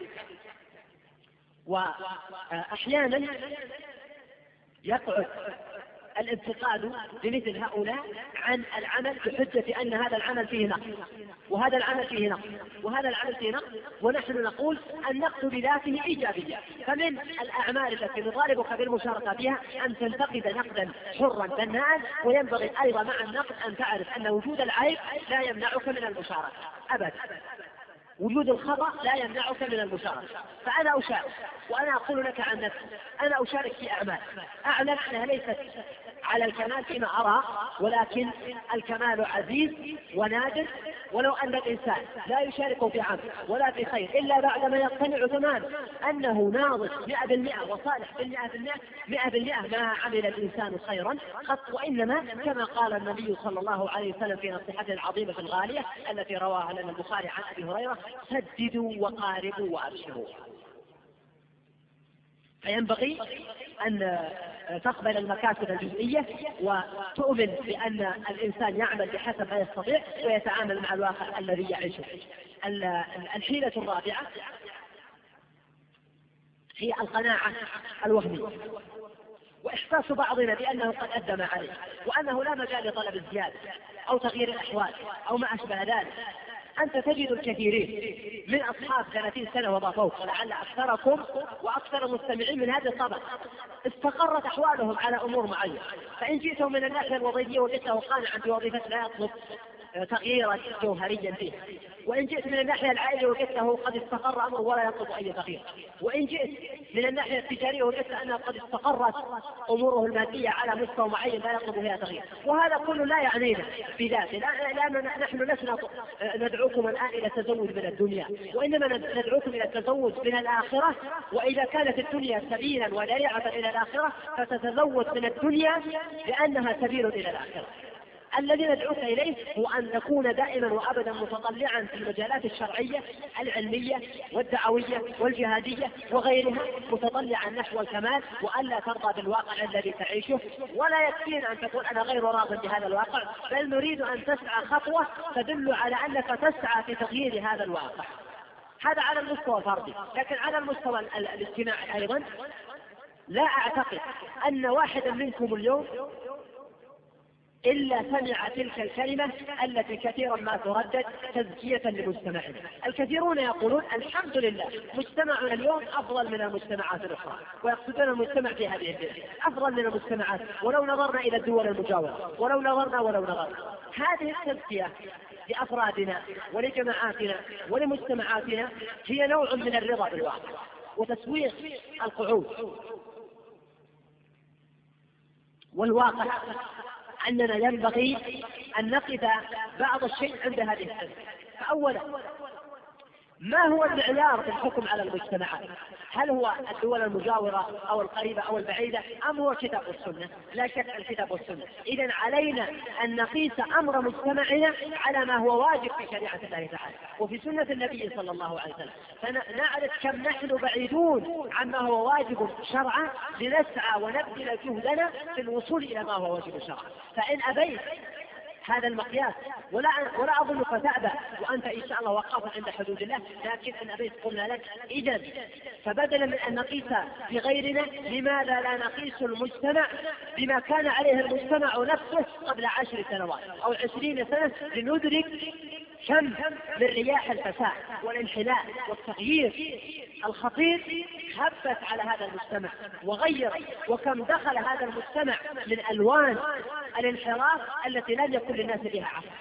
وأحيانا يقعد الانتقاد لمثل هؤلاء عن العمل بحجة أن هذا العمل فيه نقص وهذا العمل فيه نقص وهذا العمل فيه نقص، ونحن نقول النقص بذاته إيجابية. فمن الأعمال التي نطالبك بالمشاركة فيها أن تنتقد نقدا حرا بناء، وينبغي أيضا مع النقد أن تعرف أن وجود العيب لا يمنعك من المشاركة أبدا، وجود الخطأ لا يمنعك من المشاركة. فأنا أشارك، وأنا أقول لك عن نفسي أنا أشارك في أعمال أعلم أنها ليست على الكمال فيما أرى، ولكن الكمال عزيز ونادر. ولو أن الإنسان لا يشارك في عمل ولا في خير إلا بعدما يقتنع تماما أنه ناضج 100% وصالح 100% ما عمل الإنسان خيرا قط، وإنما كما قال النبي صلى الله عليه وسلم في نصيحته العظيمة الغالية التي رواها لنا البخاري عن أبي هريرة: سددوا وقاربوا وأبشروا. فينبغي أن تقبل المكاسب الجزئية وتؤمن بأن الإنسان يعمل بحسب ما يستطيع ويتعامل مع الواقع الذي يعيشه. الحيلة الرابعة هي القناعة الوهمية، وإحساس بعضنا بأنه قد أدى ما عليه وأنه لا مجال لطلب الزيادة أو تغيير الأحوال أو ما أشبه ذلك. أنت تجد الكثيرين من أصحاب 30 سنة وما فوق، ولعل أكثركم وأكثر المستمعين من هذه الطبقة استقرت أحوالهم على أمور معينة، فإن جئتم من الناحية الوظيفية وجدته قانعا بوظيفته لا يطلب تغييرا جوهريا فيه، وإن جئت من الناحية العائلية وجدته قد استقر أمره ولا يطلب أي تغيير، وإن جئت من الناحية التجارية وجدت أنه قد استقرت أموره المادية على مستوى معين لا يطلب فيها تغيير. وهذا كله لا يعنينا بذاته، لأننا نحن لسنا ندعوكم الآن إلى التزود من الدنيا، وإنما ندعوكم إلى التزود من الآخرة. وإذا كانت الدنيا سبيلا وذريعة إلى الآخرة فتتزود من الدنيا لأنها سبيل إلى الآخرة. الذي ندعوك إليه هو أن تكون دائما وأبدا متطلعا في المجالات الشرعية العلمية والدعوية والجهادية وغيرها، متطلعا نحو الكمال، وألا ترضى بالواقع الذي تعيشه. ولا يكفينا أن تقول أنا غير راض بهذا الواقع، بل نريد أن تسعى خطوة تدل على أنك تسعى في تغيير هذا الواقع. هذا على المستوى الفردي، لكن على المستوى الاجتماعي أيضا لا أعتقد أن واحدا منكم اليوم إلا سمع تلك الكلمة التي كثيرا ما تردد تزكية لمجتمعنا. الكثيرون يقولون الحمد لله مجتمعنا اليوم أفضل من المجتمعات الأخرى، ويقصدون المجتمع في هذه البلاد أفضل من المجتمعات ولو نظرنا إلى الدول المجاورة ولو نظرنا. هذه التزكية لأفرادنا ولجماعاتنا ولمجتمعاتنا هي نوع من الرضا بالواقع وتسويق القعود. والواقع أننا ينبغي أن نقف بعض الشيء عند هذه السنة. فأولا، ما هو المعيار في الحكم على المجتمعات؟ هل هو الدول المجاورة أو القريبة أو البعيدة أم هو الكتاب والسنة؟ لا شك الكتاب والسنة. إذن علينا أن نقيس أمر مجتمعنا على ما هو واجب في شريعة الله تعالى وفي سنة النبي صلى الله عليه وسلم، فنعرف كم نحن بعيدون عما هو واجب شرعا لنسعى ونبذل جهدنا في الوصول إلى ما هو واجب شرعا. فإن أبيت هذا المقياس ولا أظنك تأبى وأنت إن شاء الله وقفت عند حدود الله، لكن أن أبيت قلنا لك إذن فبدلا من أن نقيس بغيرنا لماذا لا نقيس المجتمع بما كان عليه المجتمع نفسه قبل 10 سنوات أو 20 سنة لندرك كم من رياح الفساد والانحلال والتغيير الخطير هبت على هذا المجتمع وغير، وكم دخل هذا المجتمع من ألوان الانحراف التي لم يكن للناس بها عقل.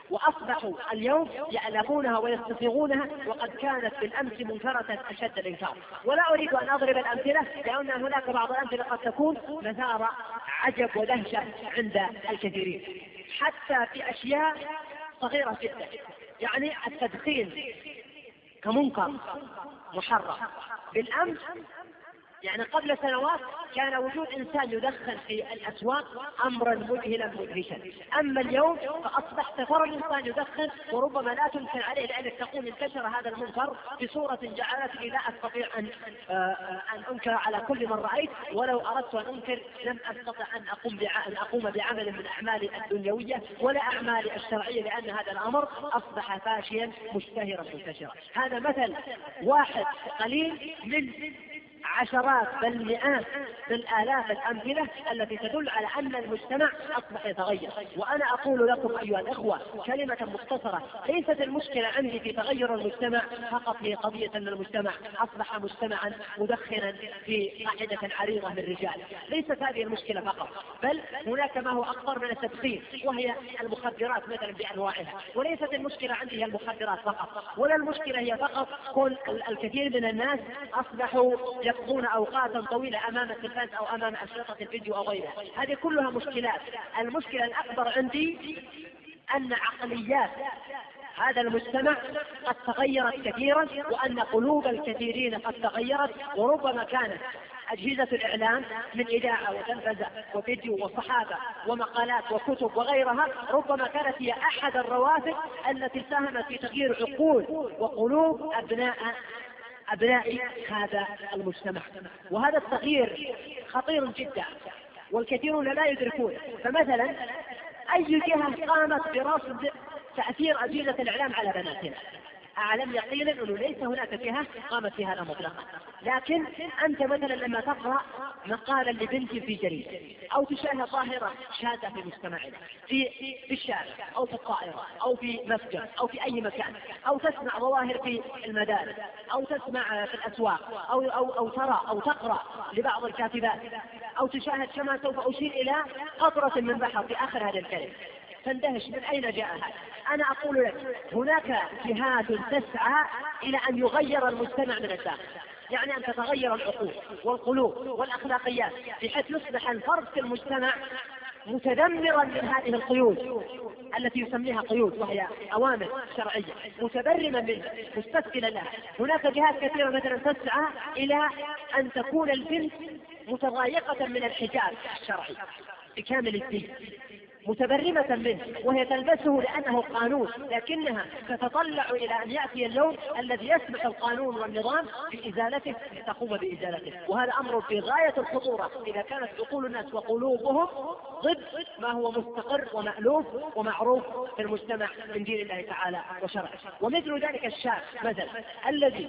وأصبحوا اليوم يألفونها ويستصيغونها، وقد كانت بالأمس منكرة أشد الإنكار. ولا أريد أن أضرب الأمثلة، لأن هناك بعض الأمثلة قد تكون مثار عجب ودهشة عند الكثيرين، حتى في أشياء صغيرة جدا. يعني التدخين كمنكر محرم. بالأمس يعني قبل سنوات كان وجود إنسان يدخن في الأسواق أمرا مذهلا مدهشا، أما اليوم فأصبح ترى الإنسان يدخن وربما لا تنكر عليه، لأنك تقول انتشر هذا المنكر بصورة جعلتني لا أستطيع أن أنكر على كل من رأيت، ولو أردت أن أنكر لم أستطع أن أقوم بعمل من أعمالي الدنيوية ولا أعمالي الشرعية، لأن هذا الأمر أصبح فاشيا مشتهرا منتشرا. هذا مثل واحد قليل من عشرات بل مئات بل آلاف الأمثلة التي تدل على أن المجتمع أصبح يتغير. وأنا أقول لكم أيها الأخوة كلمة مختصرة، ليست المشكلة عندي في تغير المجتمع فقط هي قضية أن المجتمع أصبح مجتمعا مدخنا في قاعدة عريضة من الرجال، ليست هذه المشكلة فقط، بل هناك ما هو أكبر من التدخين وهي المخدرات مثلا بأنواعها. وليست المشكلة عندي هي المخدرات فقط، ولا المشكلة هي فقط كل الكثير من الناس أصبحوا يقضون أوقاتا طويلة أمام التلفاز أو أمام أشرطة الفيديو أو غيرها. هذه كلها مشكلات. المشكلة الأكبر عندي أن عقليات هذا المجتمع قد تغيرت كثيرا، وأن قلوب الكثيرين قد تغيرت، وربما كانت أجهزة الإعلام من إذاعة وتلفزة وفيديو وصحافة ومقالات وكتب وغيرها، ربما كانت هي أحد الروافد التي ساهمت في تغيير عقول وقلوب أبناء هذا المجتمع. وهذا التغيير خطير جدا والكثيرون لا يدركون. فمثلا أي جهة قامت برصد تأثير أجهزة الإعلام على بناتنا؟ أعلم يقينا أنه ليس هناك جهة قامت في هذا مطلقا. لكن أنت مثلا لما تقرأ مقالا لبنت في جريدة أو تشاهد ظاهرة شاذة في مجتمعنا في الشارع أو في الطائرة أو في مسجد أو في أي مكان، أو تسمع ظواهر في المدارس أو تسمع في الأسواق أو ترى أو تقرأ لبعض الكاتبات أو تشاهد، كما سوف أشير إلى قطرة من بحر في آخر هذا الكلام، تندهش من أين جاء هذا. أنا أقول لك هناك جهات تسعى إلى أن يغير المجتمع من الداخل، يعني أن تتغير العقول والقلوب والأخلاقيات بحيث يصبح الفرد في المجتمع متدمرا من هذه القيود التي يسميها قيود وهي أوامر شرعية، متبرما منها مستسكنا لها. هناك جهات كثيرة مثلا تسعى إلى أن تكون البنت متضايقة من الحجاب الشرعي بكامل الدين، متبرمة منه، وهي تلبسه لأنه قانون، لكنها تتطلع إلى أن يأتي اليوم الذي يسمح القانون والنظام بإزالته تقوم بإزالته. وهذا أمر في غاية الخطورة إذا كانت عقول الناس وقلوبهم ضد ما هو مستقر ومألوف ومعروف في المجتمع من دين الله تعالى وشرعه. ومثل ذلك الشاب مثلا الذي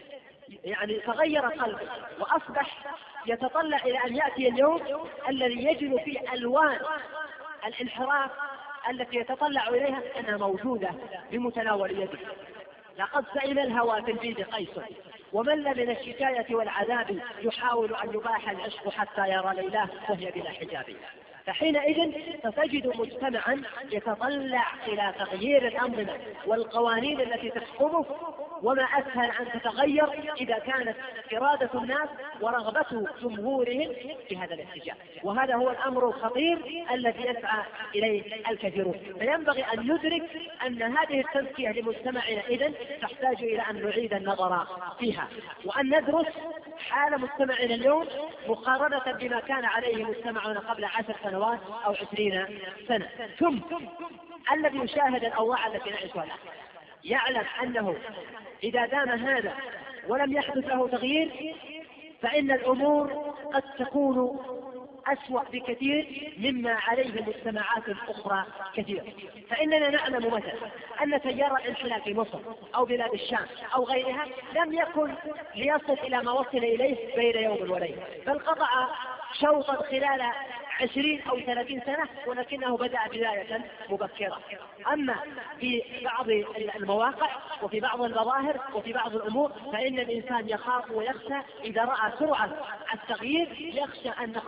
يعني تغير قلبه وأصبح يتطلع إلى أن يأتي اليوم الذي يجد فيه ألوان الانحراف التي يتطلع إليها أنها موجودة بمتناول يده. لقد سئل الهوى في البيد قيس ومل من الشكاية والعذاب، يحاول أن يباح العشق حتى يرى ليلاه وهي بلا حجاب. فحينئذ ستجد مجتمعا يتطلع إلى تغيير الأنظمة والقوانين التي تحكمه، وما أسهل أن تتغير إذا كانت إرادة الناس ورغبة جمهورهم في هذا الاتجاه. وهذا هو الأمر الخطير الذي يسعى إليه الكثيرون. فينبغي أن ندرك أن هذه التزكية لمجتمعنا إذن تحتاج إلى أن نعيد النظر فيها، وأن ندرس حال مجتمعنا اليوم مقارنة بما كان عليه مجتمعنا قبل 10 سنوات أو 20 سنة. ثم الذي يشاهد الأوضاع التي نعيشها الآن يعلم أنه إذا دام هذا ولم يحدث له تغيير فإن الأمور قد تكون أسوأ بكثير مما عليه مجتمعات أخرى كثيرة. فإننا نعلم مثلا أن تيار الانحلال في مصر أو بلاد الشام أو غيرها لم يكن ليصل إلى ما وصل إليه بين يوم وليلة، بل قطع شوطا خلال 20 أو 30 سنة، ولكنه بدأ بداية مبكرة. أما في بعض المواقع وفي بعض المظاهر وفي بعض الأمور فإن الإنسان يخاف ويخشى إذا رأى سرعة التغيير، يخشى أن نقتصر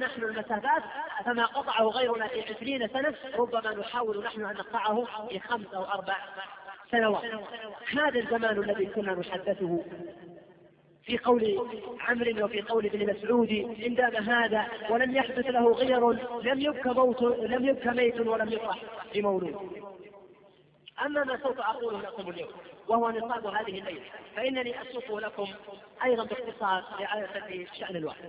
نحن المسافات فما قطعه غيرنا في 20 سنة ربما نحاول نحن أن نقطعه في 5 أو 4 سنوات. هذا الزمان الذي كنا نحدثه في قول عمرو وفي قول ابن مسعود عندما هذا ولم يحدث له غير، لم يبك ميت ولم يفرح بمولود. أما ما سوف أقوله لكم اليوم وهو نصاب هذه الليلة فإنني أسوق لكم أيضا باختصار في الشأن الواحد.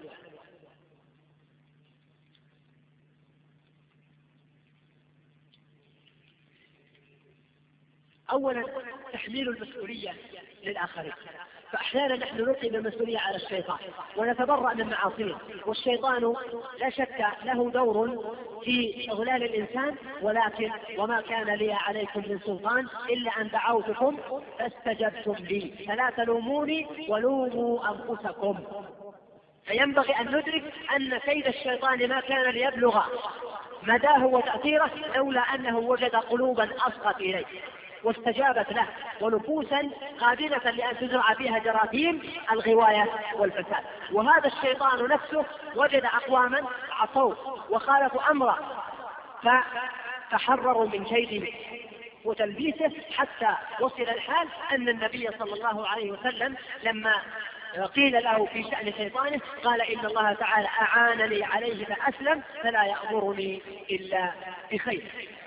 أولا تحميل المسؤولية للآخرين. فأحيانا نحن نلقي بالمسؤولية على الشيطان ونتبرأ من معاصيه، والشيطان لا شك له دور في إضلال الإنسان، ولكن وما كان لي عليكم من سلطان إلا أن دعوتكم فاستجبتم لي فلا تلوموني ولوموا أنفسكم. فينبغي أن ندرك أن كيد الشيطان ما كان ليبلغ مداه وتأثيره لولا أنه وجد قلوبا أصغت إليه واستجابت له، ونفوسا قابلة لأن تزرع فيها جراثيم الغواية والفساد. وهذا الشيطان نفسه وجد أقواما عصوا وخالفوا أمره فتحرروا من كيده وتلبيسه، حتى وصل الحال أن النبي صلى الله عليه وسلم لما قيل له في شأن شيطانه قال إن الله تعالى أعانني عليه فأسلم فلا يأمرني إلا بخير.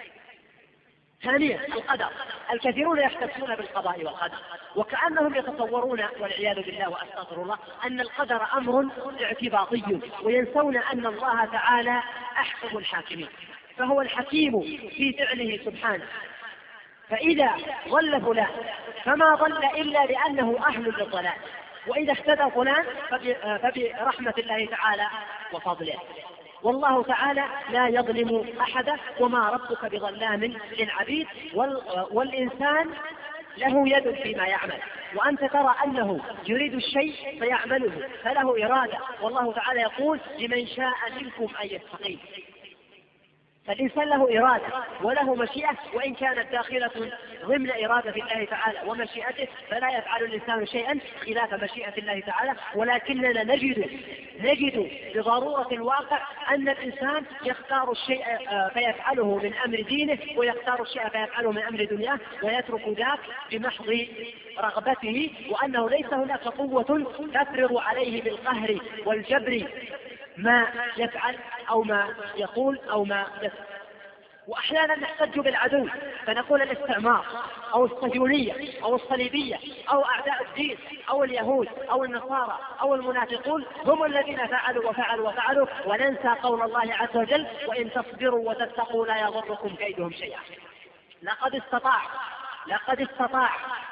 ثانيا القدر. الكثيرون يحتفون بالقضاء والقدر وكأنهم يتصورون والعياذ بالله وأستغفر الله أن القدر أمر اعتباطي، وينسون أن الله تعالى أحكم الحاكمين، فهو الحكيم في فعله سبحانه. فإذا ضل فلان فما ضل إلا لأنه أهل للضلال، وإذا اهتدى فلان فبرحمة الله تعالى وفضله. والله تعالى لا يظلم أحدا وما ربك بظلام للعبيد، والإنسان له يد فيما يعمل، وأنت ترى أنه يريد الشيء فيعمله فله إرادة، والله تعالى يقول لمن شاء منكم أن يستقيم. فالإنسان له إرادة وله مشيئة، وإن كانت داخلة ضمن إرادة الله تعالى ومشيئته فلا يفعل الإنسان شيئا خلاف مشيئة الله تعالى. ولكننا نجد بضرورة الواقع أن الإنسان يختار الشيء فيفعله من أمر دينه، ويختار الشيء فيفعله من أمر دنياه، ويترك ذاك بمحض رغبته، وأنه ليس هناك قوة تفرض عليه بالقهر والجبر ما يفعل أو ما يقول أو ما يفعل. وأحيانا نحتج بالعدو فنقول الاستعمار أو الصهيونية أو الصليبية أو أعداء الدين أو اليهود أو النصارى أو المنافقون هم الذين فعلوا وفعلوا وفعلوا، وننسى قول الله عز وجل وإن تصبروا وتتقوا لا يضركم كيدهم شيئا. لقد استطاع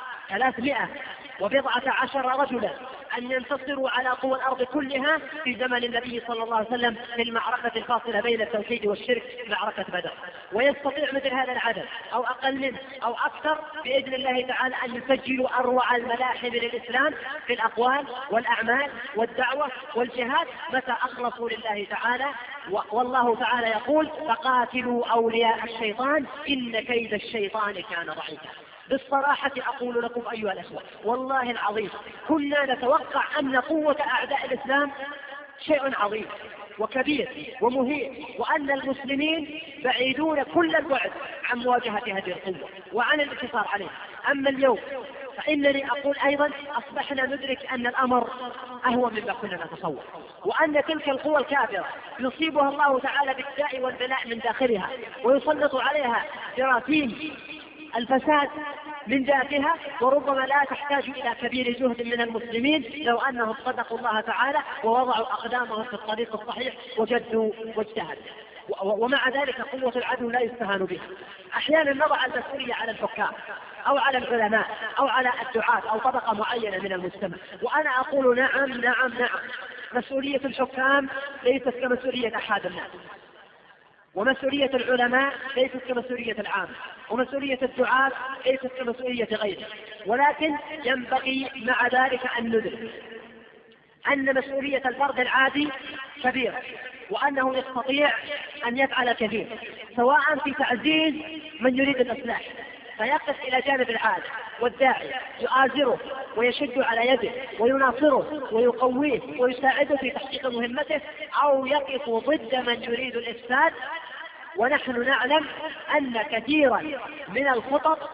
319 رجلا أن ينتصروا على قوى الأرض كلها في زمن النبي صلى الله عليه وسلم في المعركة الفاصلة بين التوحيد والشرك، معركة بدر. ويستطيع مثل هذا العدد أو أقل منه أو أكثر بإذن الله تعالى أن يسجلوا أروع الملاحم للإسلام في الأقوال والأعمال والدعوة والجهاد متى أخلصوا لله تعالى. والله تعالى يقول فقاتلوا أولياء الشيطان إن كيد الشيطان كان ضعيفا. بالصراحة أقول لكم أيها الأخوة والله العظيم كنا نتوقع أن قوة أعداء الإسلام شيء عظيم وكبير ومهين، وأن المسلمين بعيدون كل البعد عن مواجهة هذه القوة وعن الانتصار عليها. أما اليوم فإنني أقول أيضا أصبحنا ندرك أن الأمر أهون مما كنا نتصور، وأن تلك القوى الكافرة يصيبها الله تعالى بالداء والبلاء من داخلها، ويسلط عليها جراثيم الفساد من ذاتها، وربما لا تحتاج إلى كبير جهد من المسلمين لو أنهم صدقوا الله تعالى ووضعوا أقدامهم في الطريق الصحيح وجدوا واجتهدوا. ومع ذلك قوة العدو لا يستهان بها. أحيانا نضع المسؤولية على الحكام أو على العلماء أو على الدعاة أو طبقة معينة من المجتمع، وأنا أقول نعم مسؤولية الحكام ليست كمسؤولية أحد الناس، ومسؤولية العلماء ليست كمسؤولية العام، ومسؤولية الدعاة ليست كمسؤولية غيره. ولكن ينبغي مع ذلك أن ندرك أن مسؤولية الفرد العادي كبيرة، وأنه يستطيع أن يفعل كثير، سواء في تعزيز من يريد الإصلاح فيقف إلى جانب العالم والداعي يؤازره ويشد على يده ويناصره ويقويه ويساعده في تحقيق مهمته، أو يقف ضد من يريد الإفساد. ونحن نعلم أن كثيرا من الخطط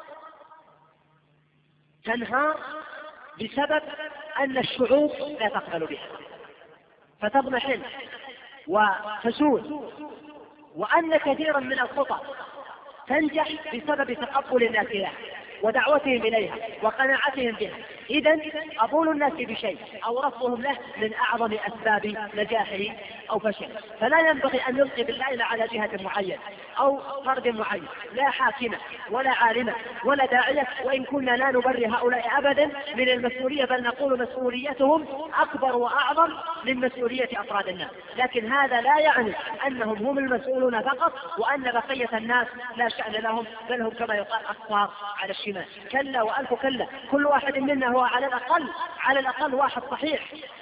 تنهار بسبب أن الشعوب لا تقبل بها فتضمحل وتسود، وأن كثيرا من الخطط تنجح بسبب تقبل الناس لها ودعوتهم إليها وقناعتهم بها. إذن قبول الناس بشيء أو رفضهم له من أعظم أسباب نجاحه أو فشله. فلا ينبغي أن نلقي بالليل على جهة معينة أو فرد معين، لا حاكمة ولا عالمة ولا داعية، وإن كنا لا نبرئ هؤلاء أبدا من المسؤولية، بل نقول مسؤوليتهم أكبر وأعظم من مسؤولية أفراد الناس. لكن هذا لا يعني أنهم هم المسؤولون فقط وأن بقية الناس لا شأن لهم، بل هم كما يقال أصفار على الشمال. كلا وألف كلا، كل واحد منا هو على الأقل واحد صحيح.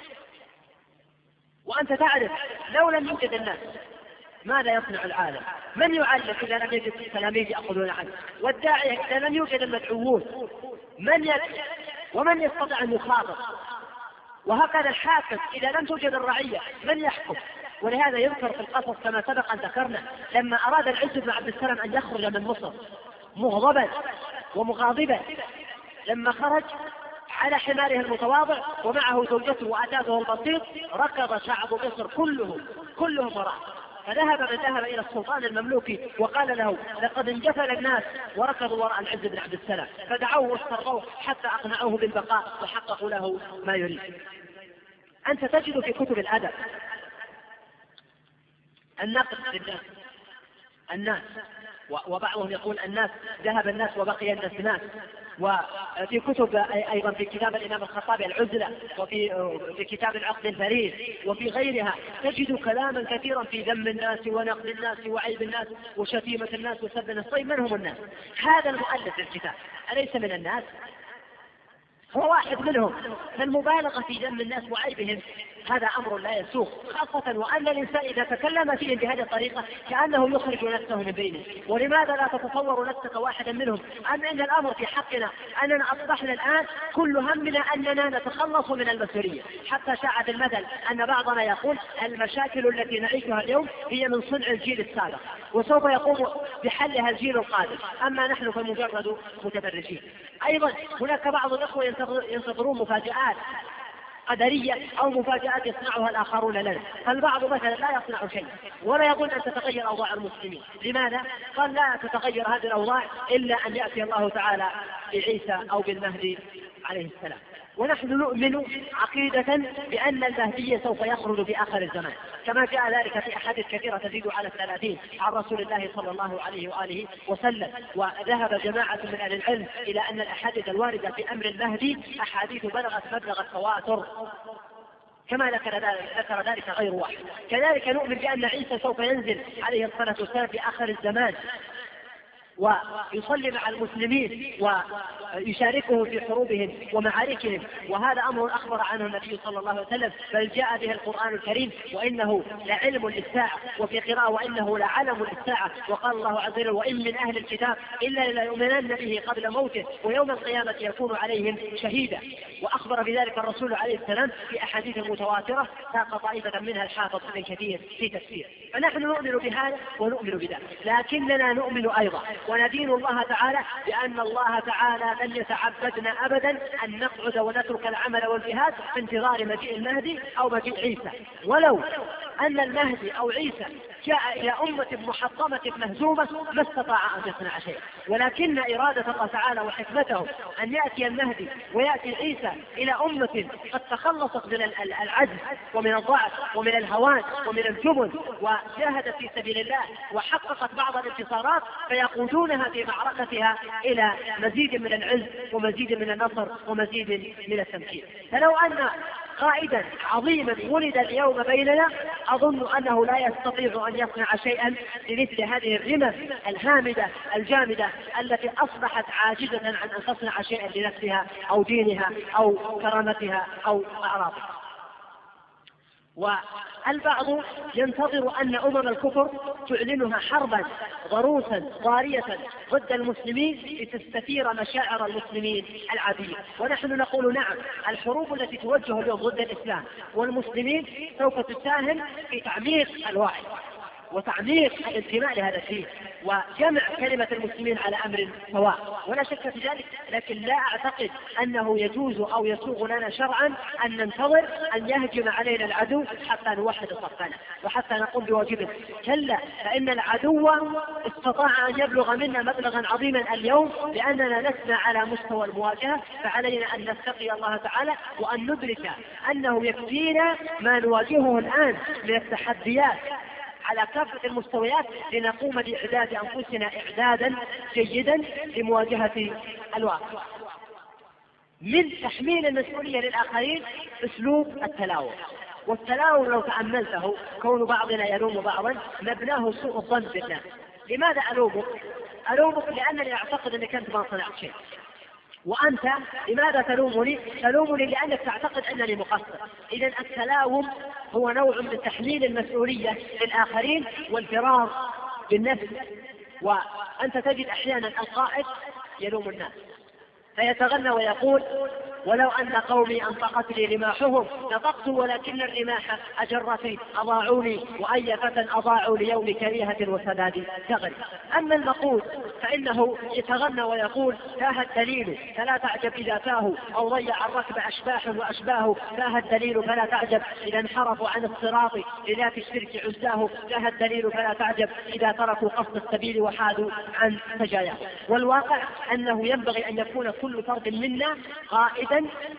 وأنت تعرف لو لم يوجد الناس ماذا يصنع العالم؟ من يعلم إذا لم يجد تلاميذ يأخذون عنه؟ والداعية إذا لم يوجد المدعوون من يدعي ومن يستطيع أن يخاطب؟ وهكذا الحاكم إذا لم توجد الرعية من يحكم؟ ولهذا يذكر في القصص كما سبق أن ذكرنا لما أراد العز بن عبد السلام أن يخرج من مصر مغضبا ومغاضبا، لما خرج على حماره المتواضع ومعه زوجته وأتاته البسيط، ركض شعب مصر كلهم وراءه، فذهب من ذهب إلى السلطان المملوكي وقال له لقد انجفل الناس وركضوا وراء العز بن عبد السلام، فدعوه واسترضوه حتى أقنعوه بالبقاء وحققوا له ما يريد. أنت تجد في كتب الأدب النقد الناس، وبعضهم يقول الناس ذهب الناس وبقي الناس. وفي كتب أيضا في كتاب الإمام الخطابي العزلة، وفي كتاب العقد الفريد وفي غيرها تجد كلاما كثيرا في ذم الناس ونقد الناس وعيب الناس وشتيمة الناس وسب الناس. طيب من هم الناس؟ هذا المؤلف للكتاب أليس من الناس؟ هو واحد منهم. فالمبالغة في ذم الناس وعيبهم هذا أمر لا يسوق، خاصة وأن الإنسان إذا تكلم فيه بهذه الطريقة كأنه يخرج نفسه من بينه. ولماذا لا تتصور نفسك واحدا منهم؟ أن الأمر في حقنا أننا أصبحنا الآن كل همنا أننا نتخلص من المسؤولية، حتى شاع المثل أن بعضنا يقول المشاكل التي نعيشها اليوم هي من صنع الجيل السابق وسوف يقوم بحلها الجيل القادم، أما نحن فمجرد متبرجين. أيضا هناك بعض الأخوة ينتظرون مفاجآت قدرية أو مفاجآت يصنعها الآخرون لنا، فالبعض مثلا لا يصنع شيء ولا يظن أن تتغير أوضاع المسلمين. لماذا؟ قال لا تتغير هذه الأوضاع إلا أن يأتي الله تعالى بعيسى أو بالمهدي عليه السلام. ونحن نؤمن عقيدة بأن المهدي سوف يخرج في آخر الزمان، كما جاء ذلك في أحاديث كثيرة تزيد على 30 عن رسول الله صلى الله عليه وآله وسلم. وذهب جماعة من أهل العلم إلى أن الأحاديث الواردة في أمر المهدي أحاديث بلغت مبلغ التواتر، كما ذكر ذلك غير واحد. كذلك نؤمن بأن عيسى سوف ينزل عليه الصلاة والسلام في آخر الزمان ويصلي مع المسلمين ويشاركهم في حروبهم ومعاركهم، وهذا أمر أخبر عنه النبي صلى الله عليه وسلم، بل جاء به القرآن الكريم وإنه لعلم للساعة، وفي قراءة وإنه لعلم للساعة. وقال الله عز وجل وإن من أهل الكتاب إلا ليؤمنن به قبل موته ويوم القيامة يكون عليهم شهيدا. وأخبر بذلك الرسول عليه السلام في أحاديث متواترة ساق طائفة منها الحافظ ابن كثير في تفسير. فنحن نؤمن بهذا ونؤمن بذلك، لكننا نؤمن أيضا وندين الله تعالى بأن الله تعالى لن يتعبدنا أبدا أن نقعد ونترك العمل والجهاد في انتظار مجيء المهدي أو مجيء عيسى. ولو أن المهدي أو عيسى جاء إلى أمة محطمة مهزومة ما استطاع أن يصنع شيئا، ولكن إرادة الله تعالى وحكمته أن يأتي المهدي ويأتي عيسى إلى أمة قد تخلصت من العجز ومن الضعف ومن الهوان ومن الجبن وجاهدت في سبيل الله وحققت بعض الانتصارات، فيقودونها في معركتها إلى مزيد من العز ومزيد من النصر ومزيد من التمكين. فلو أن قائدا عظيما ولد اليوم بيننا أظن أنه لا يستطيع أن يصنع شيئا لمثل هذه الرمم الهامدة الجامدة التي أصبحت عاجزة عن أن تصنع شيئا لنفسها أو دينها أو كرامتها أو أعراضها. البعض ينتظر أن الكفر تعلنها حربا ضروسا ضارية ضد المسلمين لتستثير مشاعر المسلمين العادية، ونحن نقول نعم، الحروب التي توجه اليوم ضد الإسلام والمسلمين سوف تساهم في تعميق الوعي وتعميق الانتماء لهذا الدين وجمع كلمة المسلمين على أمر سواء، ولا شك في ذلك. لكن لا أعتقد أنه يجوز أو يسوغ لنا شرعا أن ننتظر أن يهجم علينا العدو حتى نوحد صفنا وحتى نقوم بواجبه. كلا، فإن العدو استطاع أن يبلغ منا مبلغا عظيما اليوم لأننا لسنا على مستوى المواجهة، فعلينا أن نتقي الله تعالى وأن ندرك أنه يكفينا ما نواجهه الآن من التحديات على كافة المستويات لنقوم بإعداد أنفسنا إعدادا جيدا لمواجهة الواقع. من تحميل المسؤولية للآخرين أسلوب التلاوم، والتلاوم لو تأملته كون بعضنا يلوم بعضا مبناه سوء الظن بالله. لماذا ألومك؟ ألومك لأنني أعتقد أنك أنت ما صنعت شيء، وأنت لماذا تلومني؟ تلومني لأنك تعتقد أنني مقصر. إذن التلاوم هو نوع من تحميل المسؤولية للآخرين والفرار بالنفس. وأنت تجد أحيانا القائد يلوم الناس فيتغنى ويقول: ولو أن قومي أنطقت لي رماحهم نطقت ولكن الرماح أجرتي أضاعوني وأي فتى أضاعوا ليوم كريهة وسداد ثغري. أما المقول فإنه يتغنى ويقول: تاه الدليل فلا تعجب إذا تاهوا أو ضيع الركب أشباح وأشباه، تاه الدليل فلا تعجب إذا انحرفوا عن الصراط لذات الشرك عزاه، تاه الدليل فلا تعجب إذا تركوا قصد السبيل وحادوا عن سجاياه. والواقع أنه ينبغي أن يكون كل فرد منا قائدا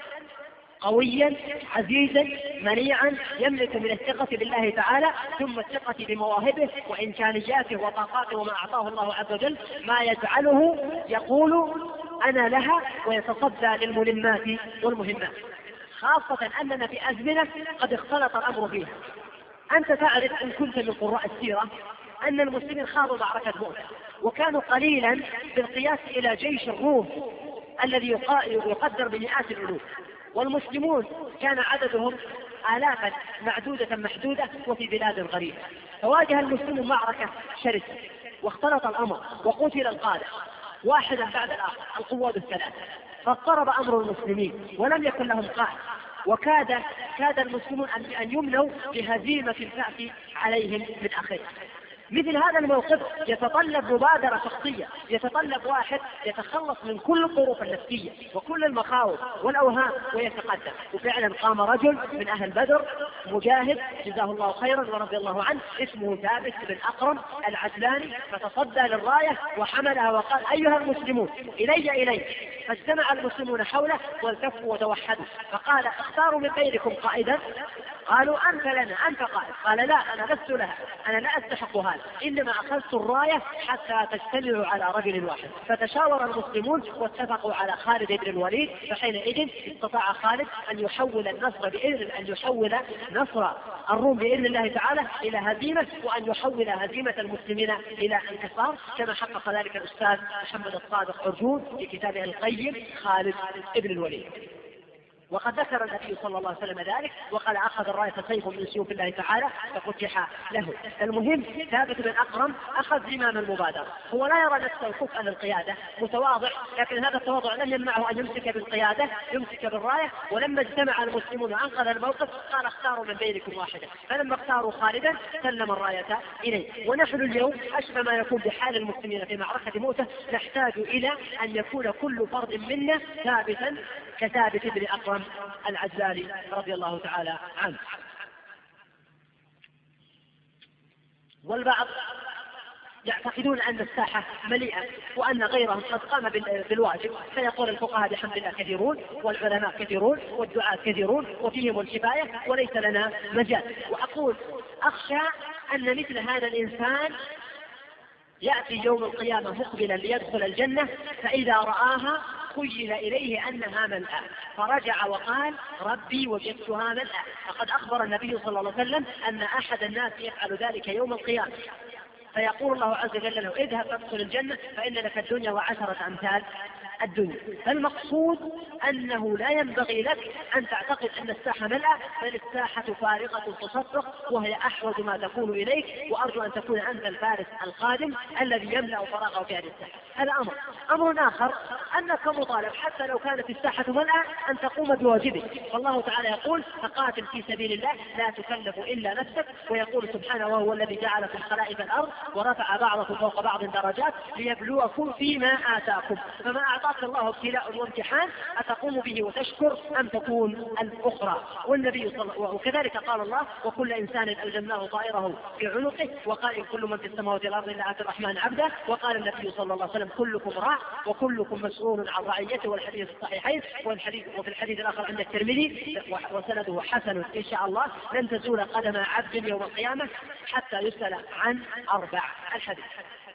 قويا عزيزا منيعا يملك من الثقة بالله تعالى ثم الثقة بمواهبه وإمكانياته وطاقاته وما أعطاه الله عز وجل، ما يجعله يقول أنا لها ويتصدى للملمات والمهمات، خاصة أننا في أزمنة قد اختلط الأمر فيها. أنت تعرف إن كنت من قراء السيرة أن المسلمين خاضوا معركة مؤتة وكانوا قليلا بالقياس إلى جيش الروم الذي يقدر بمئات الألوف، والمسلمون كان عددهم آلافا معدودة محدودة وفي بلاد غريبة. فواجه المسلمون معركة شرسة واختلط الأمر وقتل القادة واحدا بعد الآخر القوات الثلاثة، فاضطرب أمر المسلمين ولم يكن لهم قائد، كاد المسلمون أن يمنوا بهزيمة الفأس عليهم من آخره. مثل هذا الموقف يتطلب مبادرة شخصية، يتطلب واحد يتخلص من كل الظروف النفسية وكل المخاوف والأوهام ويتقدم. وفعلا قام رجل من أهل بدر مجاهد جزاه الله خيرا ورضي الله عنه اسمه ثابت بن أقرم العجلاني، فتصدى للراية وحملها وقال: أيها المسلمون إلي. فاجتمع المسلمون حوله والتفوا وتوحدوا، فقال: اختاروا من بينكم قائدا. قالوا: أنت لنا، أنت قائد. قال: لا، أنا لست لها، أنا لا أستحق هذا، إنما أخذت الراية حتى تجتمعوا على رجل واحد. فتشاور المسلمون واتفقوا على خالد بن الوليد، فحينئذ استطاع خالد أن يحول نصر الروم بإذن الله تعالى إلى هزيمة، وأن يحول هزيمة المسلمين إلى انتصار، كما حقق ذلك الأستاذ محمد الصادق عرجون في كتابه القيم خالد بن الوليد. وقد ذكر النبي صلى الله عليه وسلم ذلك وقال: أخذ الراية سيف من سيوف الله تعالى ففتح له. المهم ثابت بن أقرم أخذ زمام المبادرة، هو لا يرى نفسه كفءا للقيادة، متواضع، لكن هذا التواضع لم يمنعه أن يمسك بالقيادة، يمسك بالراية. ولما اجتمع المسلمون وأنقذ الموقف قال: اختاروا من بينكم واحدا. فلما اختاروا خالدا سلم الراية إليه. ونحن اليوم أشبه ما يكون بحال المسلمين في معركة مؤتة، نحتاج إلى أن يكون كل فرد منا ثابتا كثابت بن أقرم العجلاني رضي الله تعالى عنه. والبعض يعتقدون أن الساحة مليئة وأن غيرهم قد قام بالواجب، فيقول الفقهاء بحمد الله كثيرون والعلماء كثيرون والدعاة كثيرون وفيهم الكفاية وليس لنا مجال. وأقول أخشى أن مثل هذا الإنسان يأتي يوم القيامة مقبلا ليدخل الجنة، فإذا رآها خيل إليه أنها ملأى، فرجع وقال: ربي وجدتها ملأى. فقد أخبر النبي صلى الله عليه وسلم أن أحد الناس يفعل ذلك يوم القيامة، فيقول الله عز وجل له: اذهب فادخل الجنة فإن لك الدنيا وعشرة الدنيا. فالمقصود أنه لا ينبغي لك أن تعتقد أن الساحة ملأة، بل الساحة فارغة تصفق، وهي أحوج ما تكون إليك، وأرجو أن تكون أنت الفارس القادم الذي يملأ فراغه في هذه الساحة. هذا أمر آخر، أنك مطالب حتى لو كانت الساحة ملأة أن تقوم بواجبك. فالله تعالى يقول: فقاتل في سبيل الله لا تكلف إلا نفسك. ويقول سبحانه: وهو الذي جعلكم خلائف الأرض ورفع بعضكم فوق بعض درجات ليبلوكم فيما آتاكم. فما أعطاك الله ابتلاء وامتحان أتقوم به وتشكر أم تكون الأخرى. وكذلك قال الله: وكل إنسان ألزمناه طائره في عنقه وقال كل من في السماوات والأرض إلا آتي الرحمن عبدا. وقال النبي صلى الله عليه وسلم: كلكم راع وكلكم مسؤول عن رعيته. والحديث الصحيحين. وفي الحديث الآخر عند الترمذي وسنده حسن إن شاء الله: لن تزول قدم عبد يوم القيامة حتى يسأل عن 4. الحديث.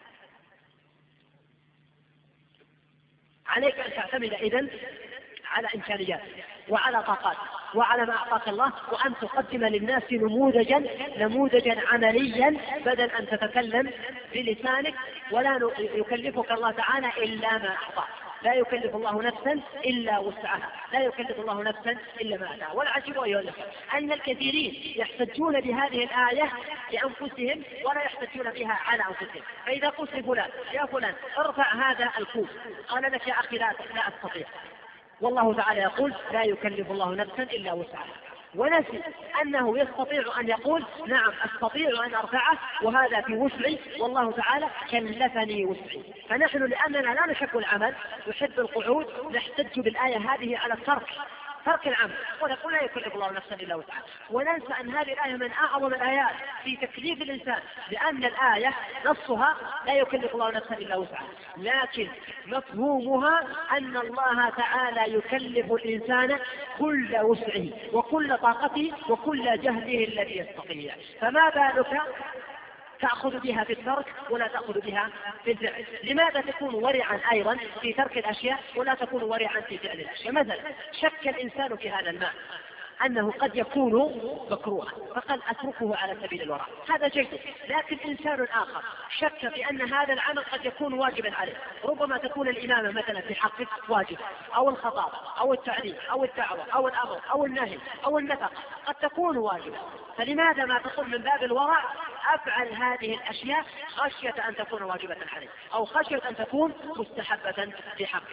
عليك أن تعتمد إذن على إمكانيات وعلى طاقات وعلى ما أعطاك الله، وأن تقدم للناس نموذجا عمليا بدل أن تتكلم بلسانك. ولا يكلفك الله تعالى إلا ما أعطاك. لا يكلف الله نفسا إلا وسعها، لا يكلف الله نفسا إلا ما أتاها. والعجيب أيها الأخوة أن الكثيرين يحتجون بهذه الآية لأنفسهم ولا يحتجون بها على أنفسهم. فإذا قلت لفلان: يا فلان ارفع هذا الكوب، قال لك: يا أخي لا أستطيع. والله تعالى يقول: لا يكلف الله نفسا إلا وسعها. ونسي أنه يستطيع أن يقول: نعم أستطيع أن أرفعه وهذا في وسعي، والله تعالى كلفني وسعي. فنحن لأننا لا نحب العمل، نحب القعود، نحتج بالآية هذه على ترك العمل ونقول: لا يكلف الله نفسا إلا وسعها. وننسى أن هذه الآية من أعظم الآيات في تكليف الإنسان، لأن الآية نصها لا يكلف الله نفسا إلا وسعها، لكن مفهومها أن الله تعالى يكلف الإنسان كل وسعه وكل طاقته وكل جهده الذي يستطيع. فما بالك تأخذ بها في الترك ولا تأخذ بها في الفعل؟ لماذا تكون ورعا أيضا في ترك الأشياء ولا تكون ورعا في فعل الأشياء؟ مثلا شك الإنسان في هذا الماء أنه قد يكون مكروها فقد أتركه على سبيل الوراء، هذا جيد. لكن إنسان آخر شك في أن هذا العمل قد يكون واجبا عليه، ربما تكون الإمامة مثلا في حقك واجب، أو الخطابة أو التعليم أو الدعوة أو الأمر أو النهي أو النفقة قد تكون واجبة. فلماذا ما تقول من باب الورع: أفعل هذه الأشياء خشية أن تكون واجبة عليه أو خشية أن تكون مستحبة في حقه؟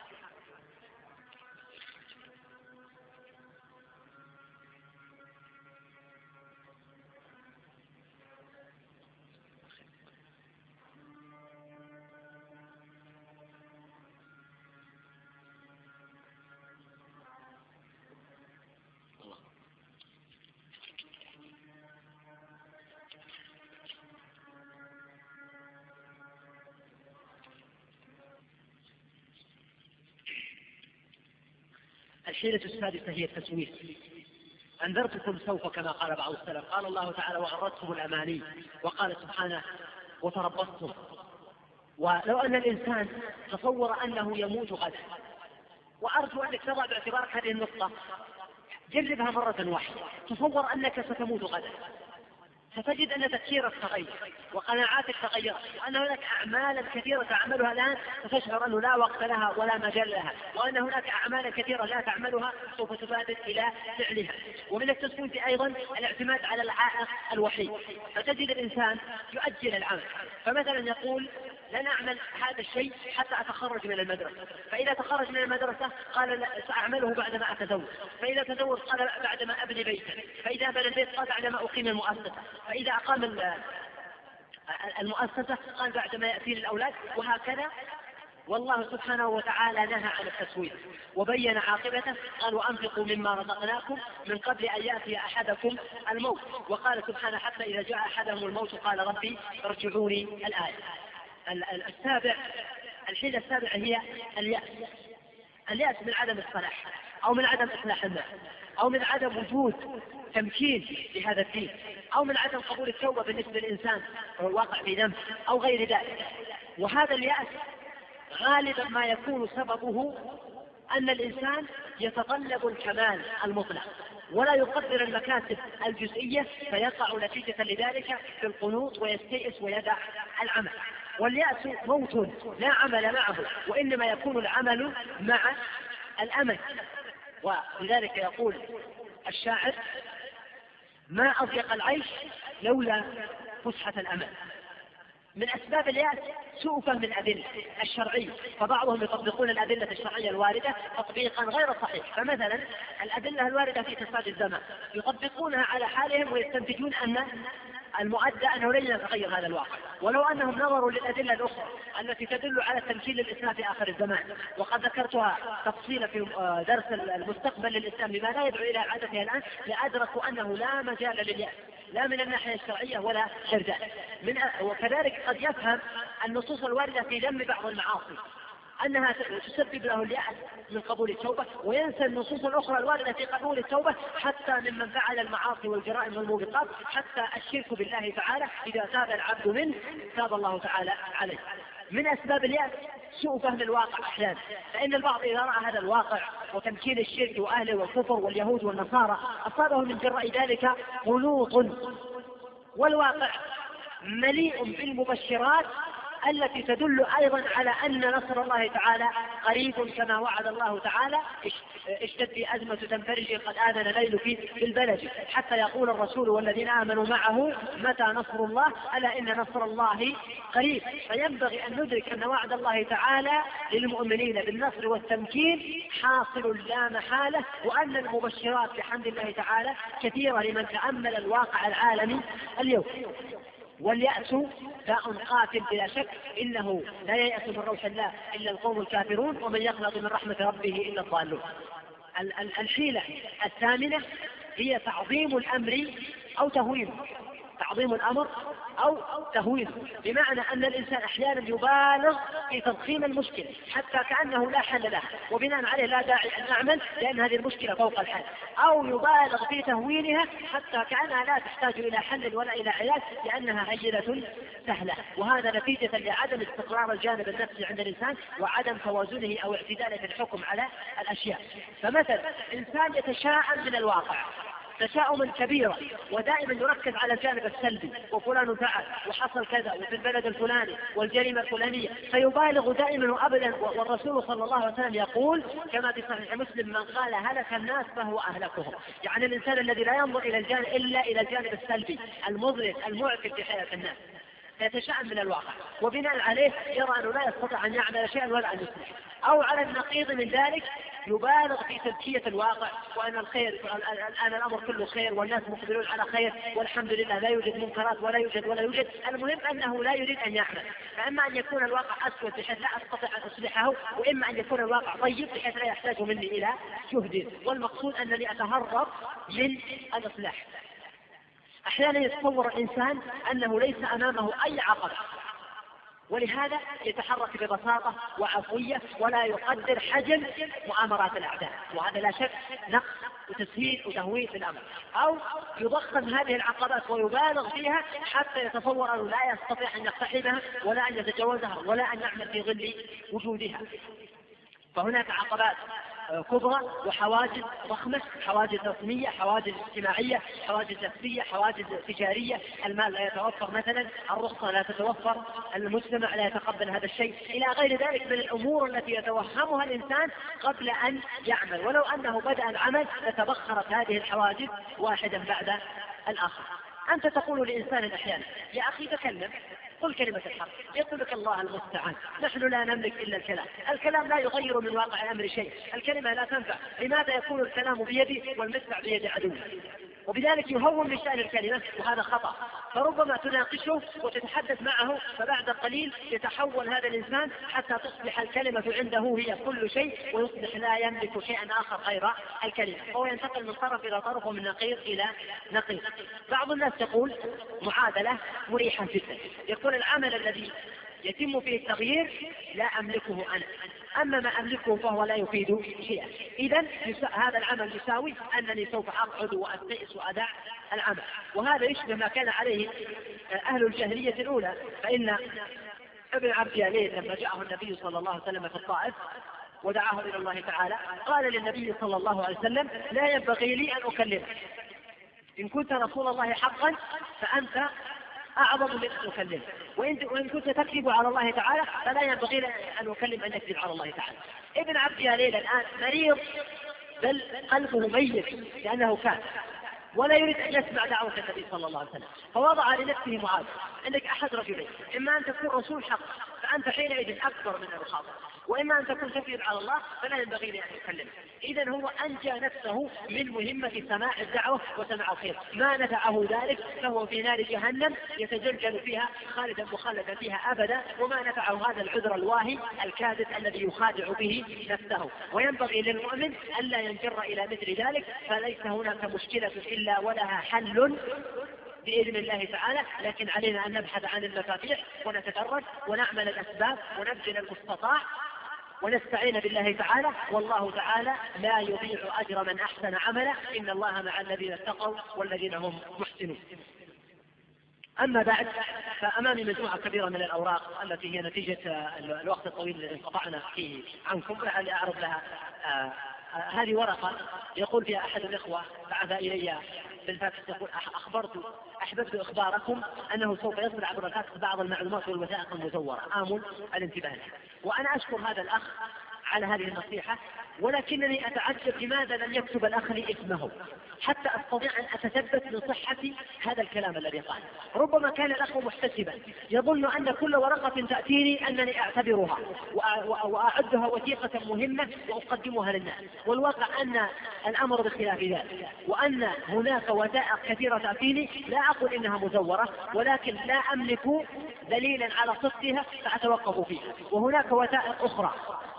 الحيلة السادسة هي التسويف. أنذرتكم سوف كما قال بعض السلف. قال الله تعالى: وغرتكم الأماني. وقال سبحانه: وتربصتم. ولو أن الإنسان تصور أنه يموت غدا، وأرجو أنك تضع باعتبارك هذه النقطة، جربها مرة واحدة، تصور أنك ستموت غدا، ستجد أن تفكيرك تغير وقناعاتك تغيرت، وأن هناك أعمالا كثيرة تعملها الآن ستشعر أنه لا وقت لها ولا مجال لها، وأن هناك أعمالا كثيرة لا تعملها سوف تبادر إلى فعلها. ومن التسويف أيضا الاعتماد على العائق الوحيد، فتجد الإنسان يؤجل العمل، فمثلا يقول: لن أعمل هذا الشيء حتى أتخرج من المدرسة، فإذا تخرج من المدرسة قال: سأعمله بعدما أتزوج، فإذا تزوج قال: بعدما أبني بيتا، فإذا بنى البيت قال: بعدما أقيم المؤسسة، فإذا أقام المؤسسة قال: بعدما يأتي الأولاد، وهكذا. والله سبحانه وتعالى نهى عن التسويف وبين عاقبته، قال: وأنفقوا مما رزقناكم من قبل أن يأتي أحدكم الموت. وقال سبحانه: حتى إذا جاء أحدهم الموت قال: ربي ارجعوني. الآية. الحيلة السابعة هي اليأس من عدم الصلاح أو من عدم إصلاح الناس أو من عدم وجود تمكين لهذا الدين أو من عدم قبول التوبة بالنسبة للإنسان وهو الواقع في ذنب أو غير ذلك. وهذا اليأس غالبا ما يكون سببه أن الإنسان يتطلب الكمال المطلق ولا يقدر المكاسب الجزئية، فيقع نتيجة لذلك في القنوط ويستيئس ويدع العمل. واليأس موت لا عمل معه، وإنما يكون العمل مع الأمل. ولذلك يقول الشاعر: ما أضيق العيش لولا فسحة الأمل. من أسباب اليأس سوء فهم الأدلة الشرعية، فبعضهم يطبقون الأدلة الشرعية الواردة تطبيقا غير صحيح. فمثلا الأدلة الواردة في تساد الزمان يطبقونها على حالهم ويستنتجون أن المؤدى أنه لن يتغير هذا الواقع، ولو أنهم نظروا للأدلة الأخرى التي تدل على تمثيل الإسلام في آخر الزمان، وقد ذكرتها تفصيلا في درس المستقبل للإسلام لما لا يدعو إلى إعادتها الآن، لأدركوا أنه لا مجال لليأس لا من الناحية الشرعية ولا غير ذلك. وكذلك قد يفهم النصوص الواردة في ذم بعض المعاصي أنها تسبب له اليأس من قبول التوبة، وينسى النصوص الأخرى الواردة في قبول التوبة حتى ممن فعل المعاصي والجرائم والموبقات، حتى الشرك بالله تعالى إذا تاب العبد منه تاب الله تعالى عليه. من أسباب اليأس سوء فهم الواقع أحيانا، فإن البعض إذا رأى هذا الواقع وتمكين الشرك وأهله والكفر واليهود والنصارى أصابه من جراء ذلك قنوط، والواقع مليء بالمبشرات التي تدل أيضا على أن نصر الله تعالى قريب، كما وعد الله تعالى: اشتد أزمة تنفرج قد آذن ليل في البلد، حتى يقول الرسول والذين آمنوا معه متى نصر الله، ألا إن نصر الله قريب. فينبغي أن ندرك أن وعد الله تعالى للمؤمنين بالنصر والتمكين حاصل لا محالة، وأن المبشرات بحمد الله تعالى كثيرة لمن تأمل الواقع العالمي اليوم. واليأس داء قاتل بلا شك، إنه لا ييأس من روح الله إلا القوم الكافرون، ومن يقنط من رحمة ربه إلا الضالون. الحيلة الثامنة هي تعظيم الأمر أو تهوينه، تعظيم الأمر أو تهوينه، بمعنى أن الإنسان أحيانا يبالغ في تضخيم المشكلة حتى كأنه لا حل لها، وبناء عليه لا داعي أن نعمل لأن هذه المشكلة فوق الحل، أو يبالغ في تهوينها حتى كأنها لا تحتاج إلى حل ولا إلى علاج لأنها هينة سهلة. وهذا نتيجة لعدم استقرار الجانب النفسي عند الإنسان وعدم توازنه أو اعتداله في الحكم على الأشياء. فمثلا إنسان يتشاءم من الواقع تشاؤما كبيرا ودائما يركز على الجانب السلبي، وفلان فعل وحصل كذا وفي البلد الفلاني والجريمة الفلانية، فيبالغ دائما وأبدا. والرسول صلى الله عليه وسلم يقول كما في صحيح مسلم: من قال هلك الناس فهو أهلكهم. يعني الإنسان الذي لا ينظر إلى الجانب إلا إلى الجانب السلبي المظلم المعفن في حياة الناس، يتشاءم من الواقع، وبناء عليه يرى أنه لا يستطيع أن يعمل شيئا ولا أن يصلح. أو على النقيض من ذلك يبالغ في تزكية الواقع، وأن الخير الآن الأمر كله خير والناس مقبلون على خير والحمد لله، لا يوجد منكرات ولا يوجد. المهم أنه لا يريد أن يعمل، فإما أن يكون الواقع أسود بحيث لا أستطيع أن أصلحه، وإما أن يكون الواقع طيب بحيث لا يحتاج مني إلى جهد، والمقصود أنني أتهرب من الإصلاح. أحيانا يتصور الإنسان أنه ليس أمامه أي عقبة، ولهذا يتحرك ببساطة وعفوية ولا يقدر حجم مؤامرات الأعداء، وهذا لا شك نقص وتسهيل وتهويل في الأمر. أو يضخم هذه العقبات ويبالغ فيها حتى يتصور أنه لا يستطيع أن يقتحمها ولا أن يتجاوزها ولا أن يعمل في ظل وجودها. فهناك عقبات كبرى وحواجز ضخمة، حواجز رسمية، حواجز اجتماعية، حواجز نفسية، حواجز تجارية، المال لا يتوفر مثلا، الرخصة لا تتوفر، المجتمع لا يتقبل هذا الشيء، إلى غير ذلك من الأمور التي يتوهمها الإنسان قبل أن يعمل، ولو أنه بدأ العمل لتبخرت هذه الحواجز واحدا بعد الآخر. أنت تقول لإنسان أحيانا: يا أخي تكلم، قل كلمة الحق، يقول لك الله المستعان، نحن لا نملك إلا الكلام لا يغير من واقع الأمر شيء، الكلمة لا تنفع، لماذا يكون الكلام بيدي والمدفع بيد عدو؟ وبذلك يهون من شأن الكلمة، وهذا خطأ. فربما تناقشه وتتحدث معه، فبعد قليل يتحول هذا الإنسان حتى تصبح الكلمة عنده هي كل شيء، ويصبح لا يملك شيئا آخر غير الكلمة، وهو ينتقل من طرف إلى طرف ومن نقيض إلى نقيض. بعض الناس يقول معادلة مريحة جدا، يقول: العمل الذي يتم فيه التغيير لا أملكه أنا، أما ما أملكه فهو لا يفيد شيئا. إذن هذا العمل يساوي أنني سوف أقعد وأستيئس وأدع العمل. وهذا يشبه ما كان عليه أهل الجاهلية الأولى. فإن ابن عبد يالين لما جاءه النبي صلى الله عليه وسلم في الطائف ودعاه إلى الله تعالى، قال للنبي صلى الله عليه وسلم: لا ينبغي لي أن أكلمك، إن كنت رسول الله حقا فأنت أعظم من أن أكلم. وإن كنت تكذب على الله تعالى فلا ينبغي أن أكلم أن يكذب على الله تعالى. ابن عبد ياليل الآن مريض بل قلبه ميت لأنه كافر ولا يريد أن يسمع دعوة النبي صلى الله عليه وسلم، فوضع لنفسه معادلة: عندك أحد رجلين، إما أن تكون رسول حق فأنت حينئذ أكبر من المخاطر، وإما أن تكون تكذب على الله فلا ينبغي لأن يكلمه. إذن هو أنجى نفسه من مهمة سماع الدعوة وسماع الخير، ما نفعه ذلك فهو في نار جهنم يتجلجل فيها خالدا مخلدا فيها أبدا، وما نفعه هذا العذر الواهي الكاذب الذي يخادع به نفسه. وينبغي للمؤمن ألا ينجر إلى مثل ذلك، فليس هناك مشكلة إلا ولها حل بإذن الله تعالى، لكن علينا أن نبحث عن المفاتيح ونتدرج ونعمل الأسباب ونبذل المستطاع ونستعين بالله تعالى، والله تعالى لا يضيع أجر من أحسن عملا، إن الله مع الذين اتقوا والذين هم محسنون. أما بعد، فأمامي مجموعة كبيرة من الأوراق التي هي نتيجة الوقت الطويل الذي انقطعنا فيه عنكم، لعلي أعرض لها. هذه ورقة يقول فيها أحد الإخوة بعث إلي بالفاكس يقول: أحببت إخباركم أنه سوف يصل عبر الفاكس بعض المعلومات والوثائق المزورة، آمل الانتباه لها. وأنا أشكر هذا الأخ على هذه النصيحة، ولكنني أتعجب لماذا لم يكتب الأخ لي اسمه حتى أستطيع أن أتثبت من صحة هذا الكلام الذي قال. ربما كان الأخ محتسبا يظن أن كل ورقة تأتيني أنني أعتبرها وأعدها وثيقة مهمة وأقدمها للناس، والواقع أن الأمر بخلاف ذلك، وأن هناك وثائق كثيرة تأتيني لا أقول إنها مزورة، ولكن لا أملك دليلا على صدقها فأتوقف فيها. وهناك وثائق أخرى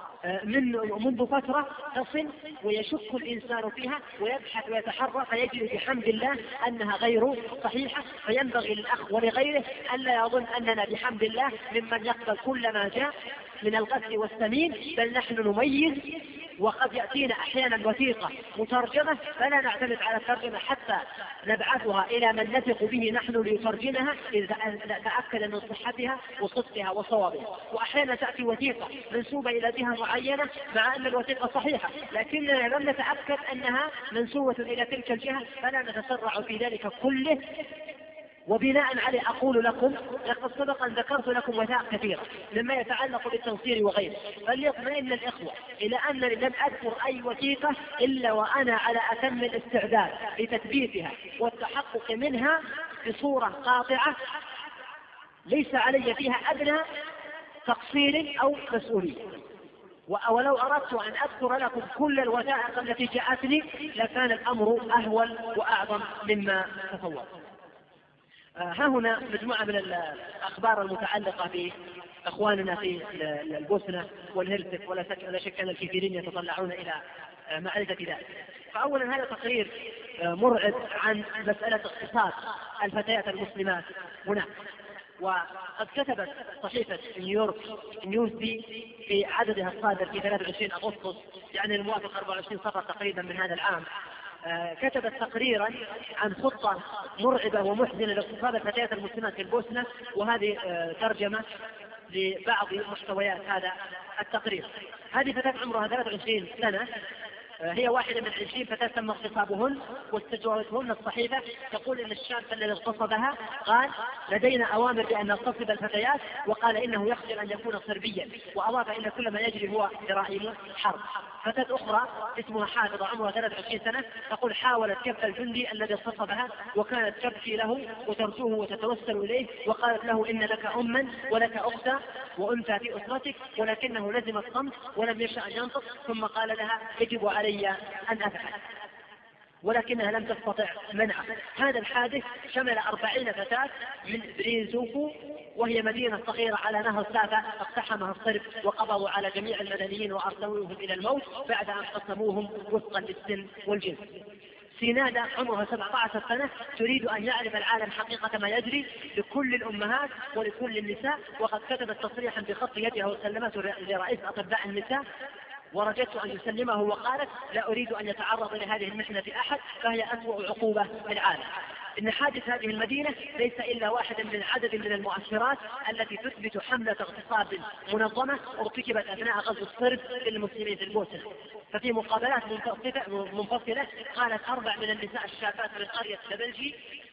منذ فترة تصل ويشك الإنسان فيها ويبحث ويتحرى فيجد بحمد الله أنها غير صحيحة. فينبغي للأخ ولغيره ألا يظن أننا بحمد الله ممن يقبل كل ما جاء من الغث والسمين، بل نحن نميز، وقد يأتينا أحيانا وثيقة مترجمة فلا نعتمد على الترجمة حتى نبعثها إلى من نثق به نحن ليترجمها إذا تأكد من صحتها وصدقها وصوابها. وأحيانا تأتي وثيقة منسوبة إلى جهة معينة مع أن الوثيقة صحيحة، لكننا لم نتأكد أنها منسوبة إلى تلك الجهة، فلا نتسرع في ذلك كله. وبناء عليه أقول لكم: لقد سبق أن ذكرت لكم وثائق كثيرة مما يتعلق بالتنصير وغيره، فليطمئن الإخوة إلى أنني لم أذكر أي وثيقة إلا وأنا على أتم الاستعداد لتثبيتها والتحقق منها بصورة قاطعة ليس علي فيها أدنى تقصير أو مسؤولية. ولو أردت أن أذكر لكم كل الوثائق التي جاءتني لكان الأمر أهول وأعظم مما تصور. ها هنا مجموعة من الأخبار المتعلقة بأخواننا في البوسنة والهرسك، ولا شك أن الكثيرين يتطلعون إلى معرفة ذلك. فأولا هذا تقرير مرعب عن مسألة اقتصاد الفتيات المسلمات هناك. وقد كتبت صحيفة نيويورك نيوزي في عددها الصادر في 23 أغسطس، يعني الموافق 24 صفر تقريبا من هذا العام، كتبت تقريرا عن خطة مرعبة ومحزنة لاقتصاد الفتيات المسلمات في البوسنة، وهذه ترجمة لبعض محتويات هذا التقرير. هذه فتاة عمرها 23 سنة، هي واحدة من 20 فتاة تم اغتصابهن واستجوابتهن الصحيفة تقول إن الشاب الذي اغتصبها قال: لدينا أوامر بأن نغتصب الفتيات، وقال إنه يخجل أن يكون صربيا، وأضاف إن كل ما يجري هو جرائم حرب. فتاة أخرى اسمها حافظة عمرها 23 سنة تقول: حاولت كف الجندي الذي اغتصبها وكانت تبكي له وترجوه وتتوسل إليه، وقالت له: إن لك أما ولك أختا وأنثى في أسرتك، ولكنه لزم الصمت ولم يشأ أن ينطق، ثم قال لها: يجب علي أن أفعل، ولكنها لم تستطع منعه. هذا الحادث شمل 40 فتاة من برينزوكو، وهي مدينة صغيرة على نهر سافا اقتحمها الصرب وقبضوا على جميع المدنيين وأرسلوهم إلى الموت بعد أن قسموهم وفقا للسن والجنس. سينادا عمرها 17 سنة تريد أن يعرف العالم حقيقة ما يجري لكل الأمهات ولكل النساء، وقد كتبت تصريحا بخط يدها وسلمته لرئيس أطباء النساء ورجت أن يسلمه، وقالت: لا أريد أن يتعرض لهذه المحنة أحد، فهي أسوأ عقوبة في العالم. إن حادث هذه المدينة ليس إلا واحدة من عدد من المؤشرات التي تثبت حملة اغتصاب منظمة ارتكبت أثناء غزو الصرب للمسلمين في البوسنة. ففي مقابلات منفصلة قالت 4 من النساء الشابات من قرية سبلجي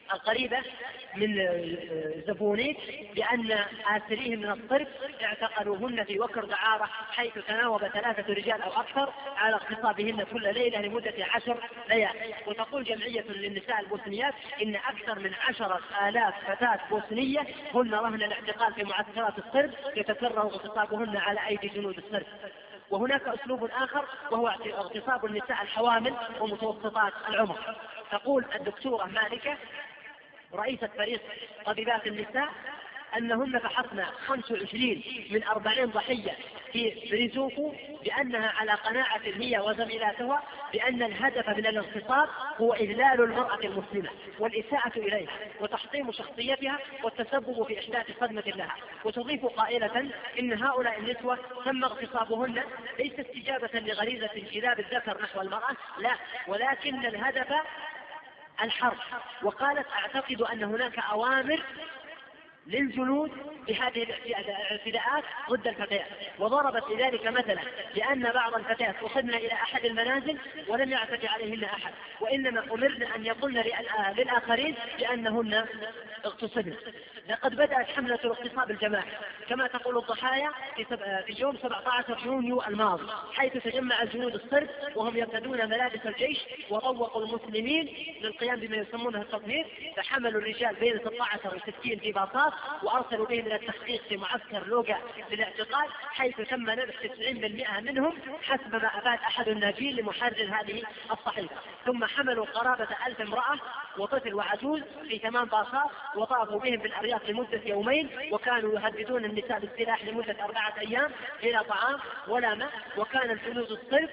القريبة من زبونيك بأن آسريهم من الصرف اعتقلوهن في وكر دعارة، حيث تناوب 3 رجال أو أكثر على اغتصابهن كل ليلة لمدة 10 ليالي. وتقول جمعية للنساء البوسنيات إن أكثر من 10,000 فتاة بوسنية هن رهن الاعتقال في معسكرات الصرف يتكرر اغتصابهن على أيدي جنود الصرف. وهناك أسلوب آخر وهو اغتصاب النساء الحوامل ومتوسطات العمر. تقول الدكتورة مالكة رئيسة فريق طبيبات النساء أنهن فحصن 25 من 40 ضحية في بريزوكو بأنها على قناعة هي وزميلاتها بأن الهدف من الاغتصاب هو إذلال المرأة المسلمة والإساءة إليها وتحطيم شخصيتها والتسبب في إحداث صدمة لها. وتضيف قائلة إن هؤلاء النسوة تم اغتصابهن ليس استجابة لغريزة انجذاب الذكر نحو المرأة، لا، ولكن الهدف الحرب. وقالت أعتقد أن هناك أوامر للجنود بهذه الاعتداءات ضد الفتيات، وضربت لذلك مثلا لأن بعض الفتيات أخذن إلى أحد المنازل ولم يعتدي عليهن أحد، وإنما أمرن أن يقولن للآخرين بأنهن اغتصبن. لقد بدأت حملة الاغتصاب الجماعي كما تقول الضحايا في يوم 17 يونيو الماضي، حيث تجمع الجنود الصرب وهم يرتدون ملابس الجيش وطوقوا المسلمين للقيام بما يسمونه التطهير، فحملوا الرجال بين 16 و60 في باصات وأرسلوا بهم إلى التحقيق في معسكر لوغا للاعتقال، حيث تم نبش 90% منهم حسب ما أفاد أحد الناجين لمحرر هذه الصحيفة. ثم حملوا قرابة 1000 امرأة وطفل وعجوز في 8 باصات وطافوا بهم بالأرياف لمدة يومين، وكانوا يهددون النساء بالسلاح لمدة 4 أيام بلا طعام ولا ماء. وكان الجنود الصرف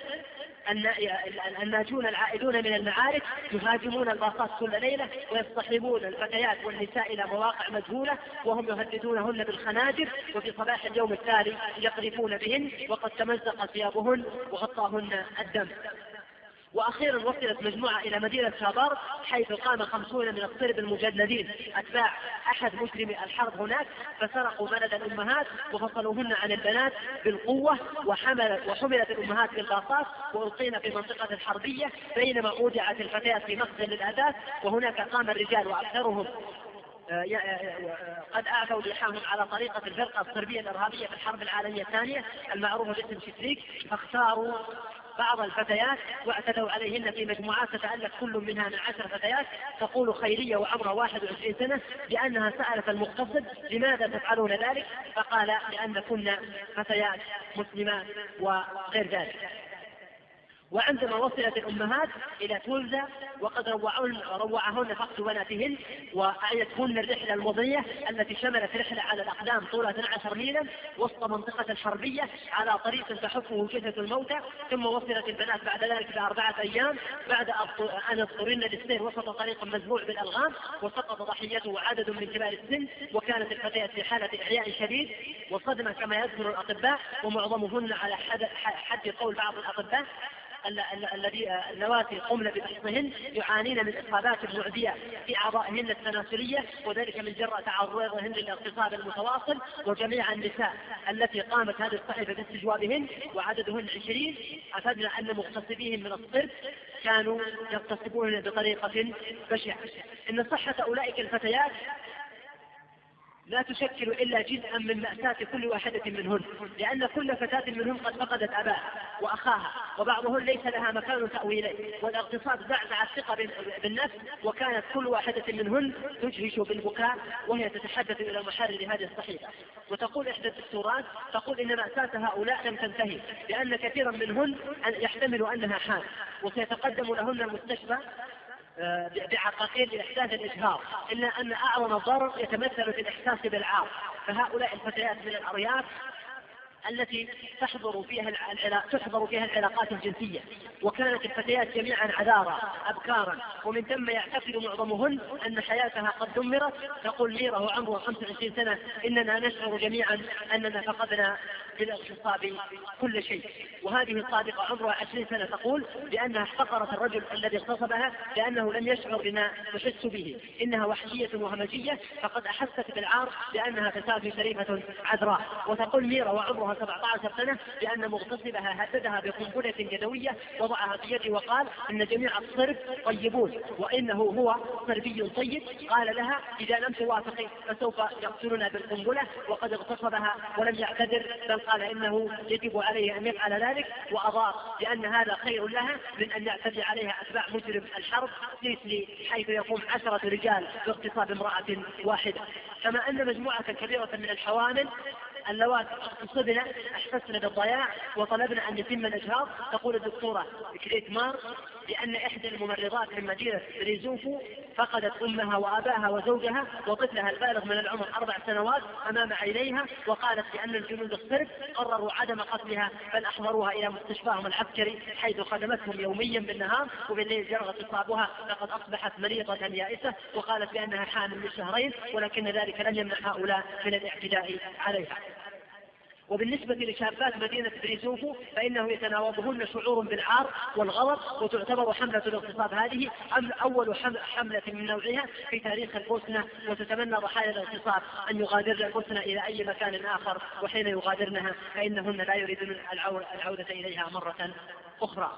الناجون العائدون من المعارك يهاجمون الباصات كل ليلة ويصطحبون الفتيات والنساء إلى مواقع مجهولة وهم يهددونهن بالخناجر، وفي صباح اليوم التالي يقذفون بهن وقد تمزق ثيابهن وغطاهن الدم. وأخيرا وصلت مجموعة إلى مدينة شابار، حيث قام 50 من الصرب المجندين أتباع أحد مجرمي الحرب هناك، فسرقوا بلد الأمهات وفصلوهن عن البنات بالقوة، وحملت الأمهات بالباصات وألقين في منطقة الحربية، بينما أودعت الفتيات في مخزن للأثاث. وهناك قام الرجال وأكثرهم قد أعفوا لحاهم على طريقة الفرقة الصربية الإرهابية في الحرب العالمية الثانية المعروفة باسم شتريك، فاختاروا بعض الفتيات واعتدوا عليهن في مجموعات تتألف كل منها من 10 فتيات. تقول خيرية وعمرها 21 سنة بأنها سألت المغتصب لماذا تفعلون ذلك، فقال لأن كنا فتيات مسلمات وغير ذلك. وعندما وصلت الأمهات إلى تولزا وقد روعهن فقد بناتهن وأعيتهن الرحلة المضنية التي شملت رحلة على الأقدام طولها 12 ميلا وسط منطقة الحربية على طريق تحفه جثث الموتى. ثم وصلت البنات بعد ذلك ب4 أيام بعد أن اضطرن للسير وسط طريق مزروع بالألغام، وسقط ضحيته عدد من كبار السن، وكانت الفتيات في حالة إعياء شديد وصدمة كما يذكر الأطباء، ومعظمهن على حد قول بعض الأطباء اللواتي قمن ببحثهن يعانين من إصابات معدية في أعضائهن التناسلية، وذلك من جراء تعرضهن للاغتصاب المتواصل. وجميع النساء التي قامت هذه الصحيفة باستجوابهن وعددهن 20 أفدنا أن مغتصبيهم من الصرف كانوا يغتصبون بطريقة بشعة. إن صحة أولئك الفتيات لا تشكل إلا جزءا من مأساة كل واحدة منهن، لأن كل فتاة منهن قد فقدت أباها وأخاها، وبعضهن ليس لها مكان تأوي إليه، والاغتصاب زعزع الثقة بالنفس، وكانت كل واحدة منهن تجهش بالبكاء وهي تتحدث إلى محرر هذه الصحيفة. وتقول إحدى الدكتورات تقول إن مأساة هؤلاء لم تنتهي، لأن كثيرا منهن يحتمل أنها حامل وسيتقدم لهن المستشفى بعقاقير لإحساس الإجهاض، إلا أن أعظم الضرر يتمثل في الإحساس بالعار. فهؤلاء الفتيات من الأرياف التي تحضر فيها العلاقات الجنسية، وكانت الفتيات جميعا عذارى أبكارا، ومن ثم يعتقد معظمهن أن حياتها قد دمرت. تقول ميرا وعمرها 25 سنة إننا نشعر جميعا أننا فقدنا بالاغتصاب كل شيء. وهذه الصادقة عمرها 20 سنة تقول بأنها احتقرت الرجل الذي اغتصبها لأنه لم يشعر بما تحس به، إنها وحشية وهمجية، فقد أحست بالعار لأنها فتاة شريفة عذراء. وتقول ميرا وعمرها 17 سنة بأن مغتصبها هددها بقنبلة يدوية وضعها في يده وقال إن جميع الصرب طيبون وإنه هو صربي طيب. قال لها إذا لم توافقي فسوف يقتلنا بالقنبلة، وقد اغتصبها ولم يعتذر بل قال إنه يجب عليه أن يفعل ذلك، وأضاف بأن هذا خير لها من أن يعتدي عليها أتباع مجرم الحرب سيسلي حيث يقوم 10 رجال باغتصاب امرأة واحدة. كما أن مجموعة كبيرة من الحوامل اللواتي اغتصبن احسسن بالضياع وطلبنا أن يتم الإجهاض. تقول الدكتورة كريت مار بأن إحدى الممرضات من مدينة ريزوفو فقدت أمها وأباها وزوجها وطفلها البالغ من العمر 4 سنوات أمام عينيها، وقالت بأن الجنود الصرب قرروا عدم قتلها بل أحضروها إلى مستشفاهم العسكري حيث خدمتهم يوميا بالنهار، وبالليل جرى اغتصابها لقد أصبحت مريضة يائسة، وقالت بأنها حامل من شهرين، ولكن ذلك لم يمنع هؤلاء من الاعتداء عليها. وبالنسبة لشابات مدينة بريزوفو فإنه يتناوبهن شعور بالعار والغضب، وتعتبر حملة الاغتصاب هذه أول حملة من نوعها في تاريخ البوسنة، وتتمنى ضحايا الاغتصاب أن يغادرن البوسنة إلى أي مكان آخر، وحين يغادرنها فإنهن لا يريدون العودة إليها مرة أخرى.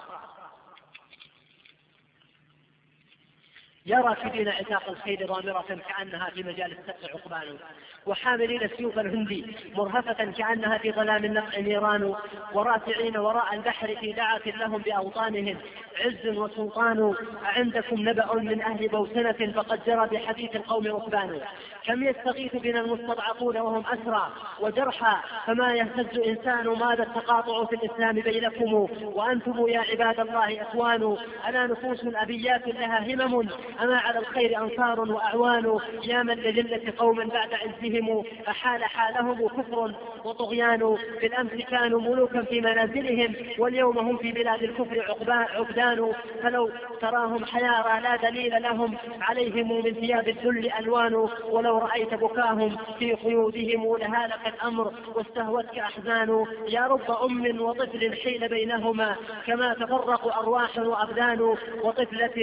يرى كدين عتاق الخيل ضامرة كأنها في مجال السبع عقبان، وحاملين السيوف الهندي مرهفة كأنها في ظلام النقع نيران، ورافعين وراء البحر في دعة لهم بأوطانهم عز وسلطان. عندكم نبأ من أهل بوسنة فقد جرى بحديث القوم ركبان. كم يستغيث بنا المستضعفون وهم أسرى وجرحى، فما يهتز إنسان ماذا التقاطع في الإسلام بينكم، وأنتم يا عباد الله إخوان. ألا نفوس أبيات لها همم، أما على الخير أنصار وأعوان. يا من لذلة قوم بعد عزهم أحال حالهم كفر وطغيان. بالأمس كانوا ملوكا في منازلهم واليوم هم في بلاد الكفر عبدان. فلو تراهم حيارى لا دليل لهم عليهم من ثياب الذل ألوان. ولو رأيت بكاهم في قيودهم لهالك الأمر واستهوتك أحزان. يا رب أم وطفل حيل بينهما كما تفرق أرواح وأبدان. وطفلة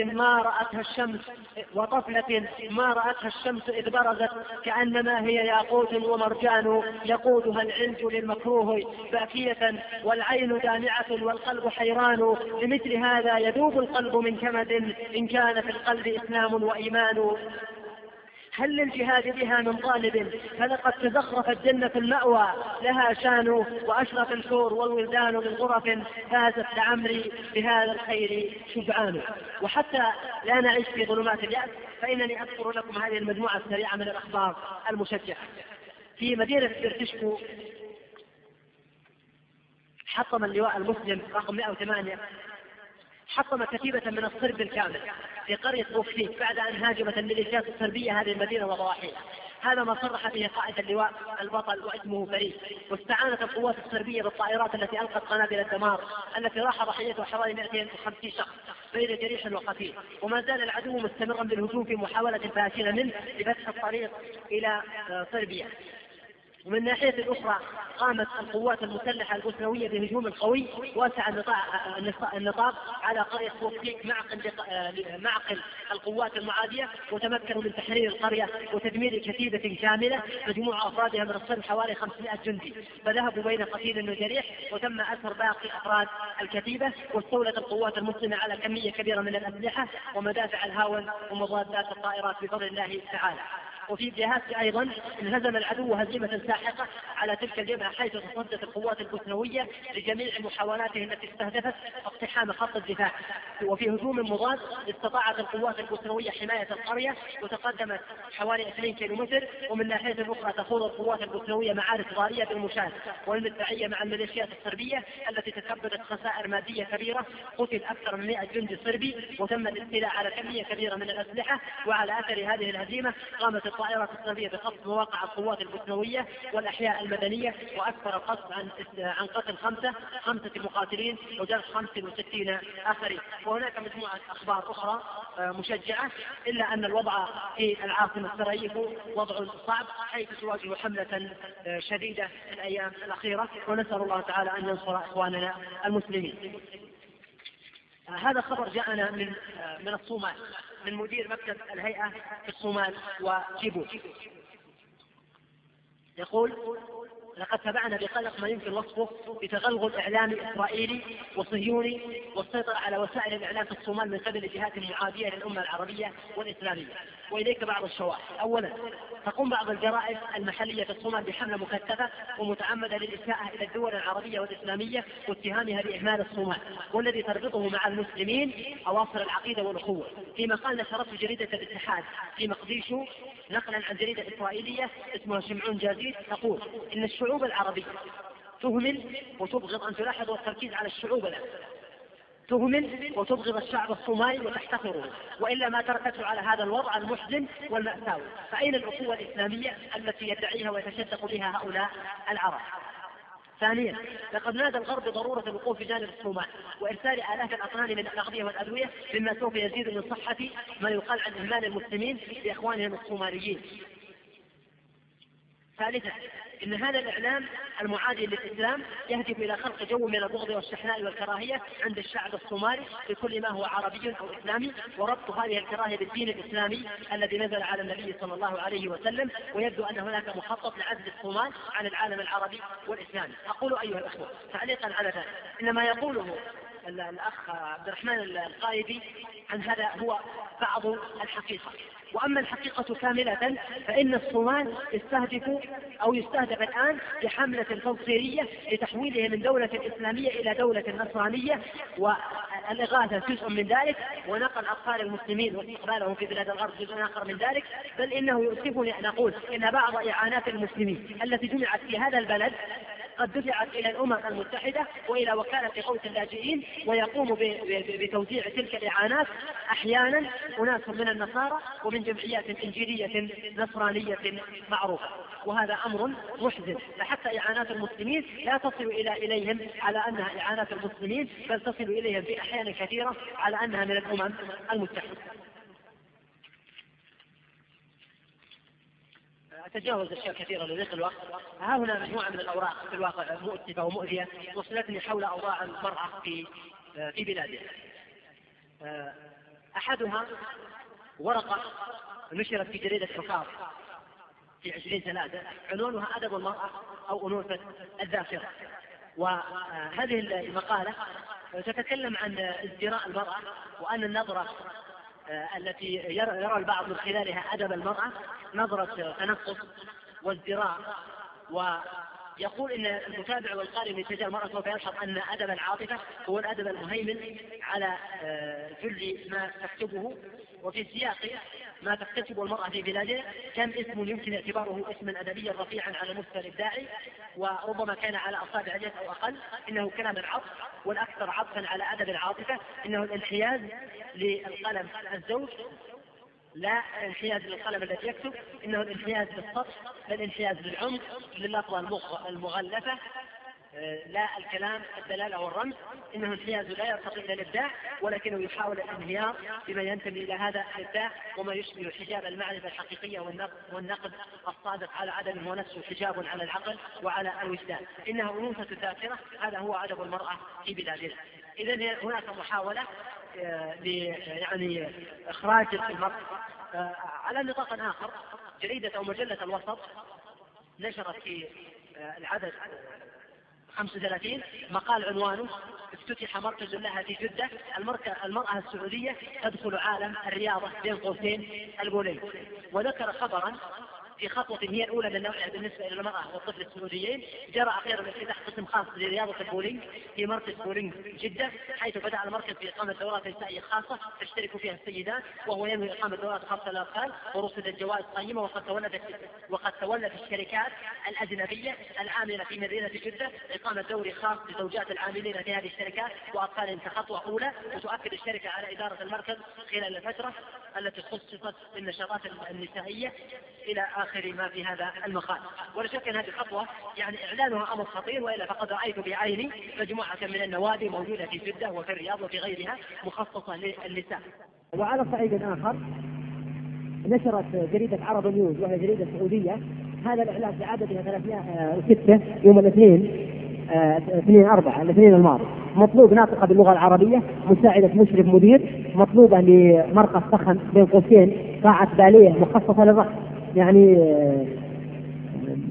ما رأتها الشمس إذ برزت كأنما هي ياقوت ومرجان. يقودها العلج للمكروه باكية والعين دامعة والقلب حيران. لمثل هذا يذوب القلب من كمد إن كان في القلب إسلام وإيمان. هل للجهاد بها من طالب فلقد تزخرفت جنة المأوى لها شان. وأشرف الحور والولدان من غرف فازت لعمري بهذا الخير شجعان. وحتى لا نعيش في ظلمات اليأس فإنني أذكر لكم هذه المجموعة السريعة من الأخبار المشجعة. في مدينة برتشكو حطم اللواء المسلم رقم 108 حطم كتيبة من الصرب الكامل في قرية بوفليك بعد أن هاجمت الميليشيات الصربية هذه المدينة وضواحيها. هذا ما صرح به قائد اللواء البطل واسمه فريد. واستعانت القوات الصربية بالطائرات التي ألقت قنابل الدمار التي راح ضحيتها حوالي 250 شخص بين جريح وقتيل. وما زال العدو مستمرا بالهجوم في محاولة فاشلة منه لفتح الطريق إلى صربيا. ومن ناحية أخرى قامت القوات المسلحة البوسنوية بهجوم قوي واسع النطاق على قرية بوفليك معقل القوات المعادية، وتمكنوا من تحرير القرية وتدمير كتيبة كاملة مجموع أفرادها من الصرب حوالي 500 جندي، فذهبوا بين قتيل وجريح وتم أسر باقي أفراد الكتيبة. واستولت القوات المسلمة على كمية كبيرة من الأسلحة ومدافع الهاون ومضادات الطائرات بفضل الله تعالى. وفي جهات أيضا انهزم العدو هزيمة ساحقة على تلك الجبهة، حيث تصدت القوات البوسنوية لجميع محاولاته التي استهدفت اقتحام خط الدفاع. وفي هجوم مضاد استطاعت القوات البوسنوية حماية القرية وتقدمت حوالي 2 كيلومتر. ومن ناحية أخرى تخوض القوات البوسنوية معارك ضارية بالمشاة والمدفعية مع الميليشيات الصربية التي تسببت خسائر مادية كبيرة. قتل أكثر من 100 جندي صربي وتم الاستيلاء على كمية كبيرة من الأسلحة. وعلى أثر هذه الهزيمة قامت الطائرات الصربية بقصف مواقع القوات البوسنوية والأحياء المدنية، وأكثر القصف عن قتل 5 مقاتلين وجرح 65 آخرين. وهناك مجموعة أخبار أخرى مشجعة، إلا أن الوضع في العاصمة سراييفو وضع صعب حيث تواجه حملة شديدة في الأيام الأخيرة، ونسأل الله تعالى أن ينصر إخواننا المسلمين. هذا خبر جاءنا من الصومال من مدير مكتب الهيئة في الصومال وجيبوتي، يقول لقد تابعنا بقلق ما يمكن وصفه بتغلغل إعلامي إسرائيلي وصهيوني والسيطرة على وسائل الإعلام في الصومال من قبل الجهات المعادية للأمة العربية والإسلامية. وإليك بعض الشواهد. أولا، تقوم بعض الجرائد المحلية في الصومال بحملة مكثفة ومتعمدة للإساءة إلى الدول العربية والإسلامية واتهامها بإهمال الصومال، والذي تربطه مع المسلمين أواصر العقيدة والأخوة. في مقال نشرته جريدة الاتحاد في مقديشو نقلا عن جريدة إسرائيلية اسمها شمعون جازيد تقول إن الشعوب العربية تهمل وتبغض، أن تلاحظوا التركيز على الشعوب الآن، تهمل وتبغض الشعب الصومالي وتحتقره، وإلا ما تركته على هذا الوضع المحزن والمأساوي. فأين الأخوة الإسلامية التي يدعيها ويتشدق بها هؤلاء العرب؟ ثانيا، لقد نادى الغرب بضرورة الوقوف بجانب الصومال وإرسال آلاف الأطنان من الأغذية والأدوية، مما سوف يزيد من صحة ما يقال عن إهمال المسلمين بإخوانهم الصوماليين. ثالثا، إن هذا الإعلام المعادي للإسلام يهدف إلى خلق جو من البغض والشحناء والكراهية عند الشعب الصومالي بكل ما هو عربي أو إسلامي، وربط هذه الكراهية بالدين الإسلامي الذي نزل على النبي صلى الله عليه وسلم. ويبدو أن هناك مخطط لعزل الصومال عن العالم العربي والإسلامي. أقول أيها الأخوة تعليقا على ذلك، إن ما يقوله الأخ عبد الرحمن القايدي عن هذا هو بعض الحقيقة. وأما الحقيقة كاملة فإن الصومال يستهدف الآن بحملة تنصيرية لتحويله من دولة إسلامية إلى دولة نصرانية، والإغاثة جزء من ذلك، ونقل أطفال المسلمين واستقبالهم في بلاد الغرب جزء آخر من ذلك. بل إنه يؤسفني أن أقول إن بعض إعانات المسلمين التي جمعت في هذا البلد قد دفعت إلى الأمم المتحدة وإلى وكالة قوس اللاجئين، ويقوم بتوزيع تلك الإعانات أحيانا أناس من النصارى ومن جمعيات إنجيلية نصرانية معروفة، وهذا أمر محزن. فحتى إعانات المسلمين لا تصل إليهم على أنها إعانات المسلمين، بل تصل إليهم في أحيان كثيرة على أنها من الأمم المتحدة. أتجاوز أشياء كثيرة لضيق الوقت. ها هنا مجموعة من الأوراق في الواقع مؤسفة ومؤذية وصلتني حول أوضاع المرأة في بلادها. أحدها ورقة نشرت في جريدة حفاظ في 20/3 عنوانها أدب المرأة أو أنوثة الذاكرة. وهذه المقالة تتكلم عن ازدراء المرأة، وأن النظرة التي يرى البعض من خلالها أدب المرأة نظرة تنقص وازدراء. ويقول إن المتابع والقارئ من اتجاه المرأة سوف يشعر أن أدب العاطفة هو الأدب المهيمن على كل ما تكتبه. وفي سياق ما تكتسبه المرأة في بلادنا كم اسم يمكن اعتباره اسما أدبيا رفيعا على مستوى الإبداعي، وربما كان على أصابع اليد أو أقل، إنه كلام العطف، والأكثر عطفا على أدب العاطفة إنه الانحياز للقلم الزوج، لا الانحياز للقلم الذي يكتب، إنه الانحياز للسطح، لا الانحياز للعمق، لللفظة المغلفة، لا الكلام الدلالة والرمز، إنه انحياز لا يرتقي إلى الإبداع، ولكنه يحاول الانهيار بما ينتمي إلى هذا الإبداع وما يشبه حجاب المعرفة الحقيقية والنقد الصادق على عدم ونفسه حجاب على العقل وعلى الوجدان. إنها أنوثة الذاكرة، هذا هو أدب المرأة في بلادنا. إذن هناك محاولة يعني إخراج المرأة. على نطاق آخر، جريدة أو مجلة الوسط نشرت في العدد 35 مقال عنوانه افتتح مركز لها في جدة، المرأة السعودية تدخل عالم الرياضة بين قوسين البولينج. وذكر خبرا في خطوة هي الأولى من نوعها بالنسبة إلى المرأة والطفل السعوديين. جرى أخيرا افتتاح قسم خاص لرياضة البولينج في مركز بولينج جدة، حيث بدأ المركز بإقامة دورات نسائية خاصة تشترك فيها السيدات، وهو ينوي إقامة دورات خاصة للأطفال، ورصدت جوائز قيمة. وقد تولت الشركات الأجنبية العاملة في مدينة جدة إقامة دوري خاص لزوجات العاملين في هذه الشركات وأطفالهم كخطوة أولى. وتؤكد الشركة على إدارة المركز خلال الفترة التي خصصت للنشاطات النسائية إلى آخر ما في هذا المقال. ولا شك أن هذه الخطوة يعني إعلانها أمر خطير، وإلا فقد رأيت بعيني مجموعة من النوادي موجودة في جدة وفي الرياض وفي غيرها مخصصة للنساء. وعلى صعيد آخر، نشرت جريدة عرب نيوز وهي جريدة سعودية هذا الإعلان بعددها 306 يوم الاثنين 2/4 الماضي. مطلوب ناطقة باللغة العربية، مساعدة مشرف مدير، مطلوبة لمرقص فخم بين قوسين قاعة بالية مخصصة للرقص. يعني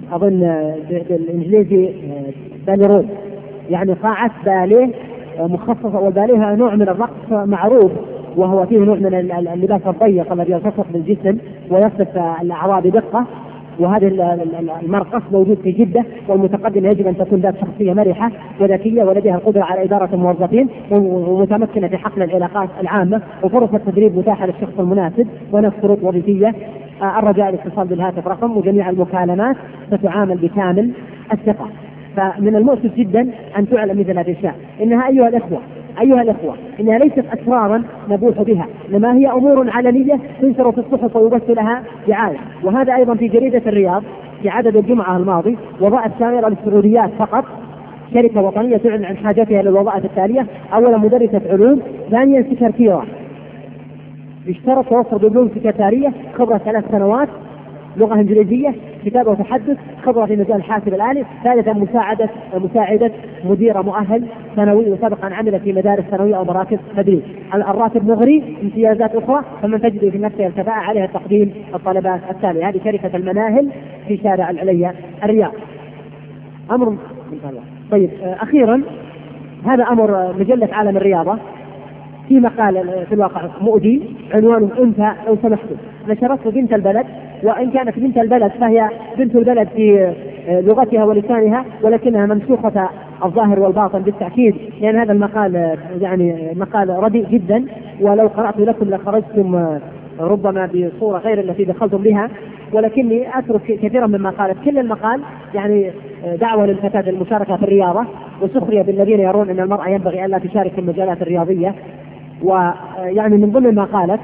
أظن بالإنجليزي باليرون، يعني قاعة باليه مخصصة، وباليه نوع من الرقص معروف، وهو فيه نوع من اللباس الضيق الذي يلتصق بالجسم ويصف الأعضاء بدقة. وهذا المرقص موجود في جدة، والمتقدم يجب أن تكون ذات شخصية مرحة وذكية ولديها القدرة على إدارة الموظفين ومتمكنة في حقل العلاقات العامة، وفرص التدريب متاحة للشخص المناسب ونفس شروط وظيفية. الرجاء الاتصال بالهاتف رقم، وجميع المكالمات ستعامل بكامل الثقة. فمن المؤسف جدا أن تعلم مثل هذه الأشياء. إنها أيها الأخوة إنها ليست أسرارا نبوح بها، لما هي أمور علنية تنشر في الصحف ويبث لها دعاية. وهذا أيضا في جريدة الرياض في عدد الجمعة الماضي، وضعت كاميرا للسعوديات فقط، شركة وطنية تعلن عن حاجتها للوظائف التالية: أولا مدرسة علوم، ثانيا سكرتيرة يشترط توفر دبلوم سكرتارية، خبرة 3 سنوات، لغة إنجليزية، كتابة وتحدث، خبرة في مجال الحاسب الآلي، ثالثا مساعدة مدير مؤهل ثانوي وسابقا عمل في مدارس ثانوية أو مراكز تدريب. الراتب مغري، امتيازات أخرى، فمن تجد في نفسها الكفاءة عليها تقديم الطلبات التالية. هذه شركة المناهل في شارع العليا الرياض. أمر طيب. أخيرا هذا أمر مجلة عالم الرياضة في مقال في الواقع مؤذي عنوانه: أنثى لو سمحتم. نشرته بنت البلد، وإن كانت بنت البلد فهي بنت البلد في لغتها ولسانها، ولكنها ممسوخة الظاهر والباطن بالتأكيد، لأن هذا المقال يعني مقال رديء جدا، ولو قرأت لكم لخرجتم ربما بصورة غير التي دخلتم بها، ولكني أترك كثيرا مما قالت. كل المقال يعني دعوة للفتاة للمشاركة في الرياضة، وسخرية بالذين يرون أن المرأة ينبغي أن لا تشارك في المجالات الرياضية. ويعني من ضمن ما قالت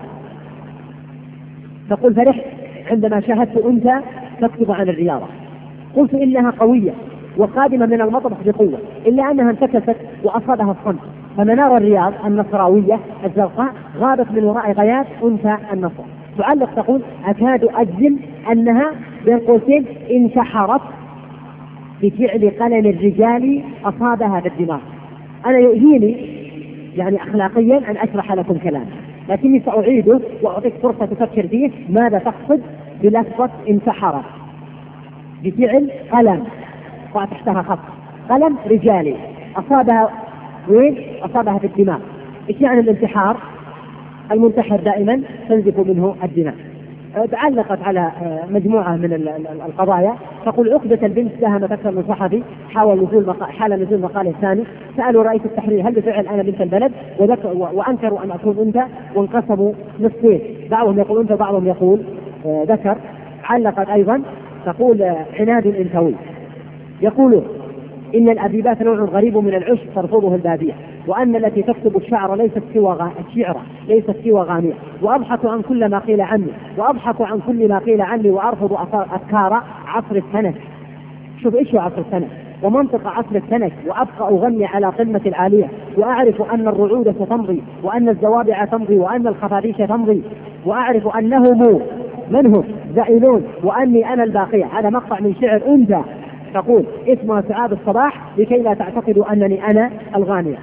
تقول: فرحت عندما شاهدت أنثى تكتب عن الرياضة، قلت إنها قوية وقادمة من المطبخ بقوة، إلا أنها انتكست وأصابها الصمت. فمنار الرياض النصراوية الزرقاء غابت من وراء غياب أنثى النصر. تعلق تقول: أكاد أجزم أنها بين قوسين انتحرت بفعل قلم الرجال أصابها بالدماغ. أنا يؤذيني يعني أخلاقيا أن أشرح لكم كلام، لكني سأعيده وأعطيك فرصة تفكر فيه. ماذا تقصد بلفظة انتحرت؟ بفعل قلم وتحتها خط، قلم رجالي أصابها وين؟ أصابها في الدماغ. إيش يعني الانتحار؟ المنتحر دائما تنزف منه الدماغ. تعلقت على مجموعة من القضايا، تقول: عقدة البنت ساهمت أكثر من صحفي حال نزول مقاله الثاني، سألوا رئيس التحرير: هل بالفعل أنا بنت البلد؟ وأنكروا أن أكون أنثى، وانقسموا نصفين، بعضهم يقول أنثى وبعضهم يقول ذكر. علقت أيضا تقول: عناد أنثوي، يقول إن الأديبات نوع غريب من العشق ترفضه البادية، وأن التي تكتب الشعر ليست سوى غانية، وأضحك عن كل ما قيل عني، وأرفض أفكار عصر السنة. شوف إيش هو عصر السنة ومنطق عصر السنة، وأبقى أغني على قمة العالية، وأعرف أن الرعود ستمضي، وأن الزوابع تمضي، وأن الخفافيش تمضي، وأعرف أنهم من هم زائلون، وأني أنا الباقية. هذا مقطع من شعر أنثى تقول اسمها سعاد الصباح، لكي لا تعتقدوا أنني أنا الغانية.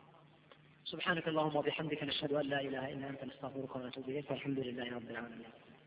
سبحانك اللهم وبحمدك، نشهد أن لا إله إلا أنت، نستغفرك ونتوب إليك، والحمد لله رب العالمين.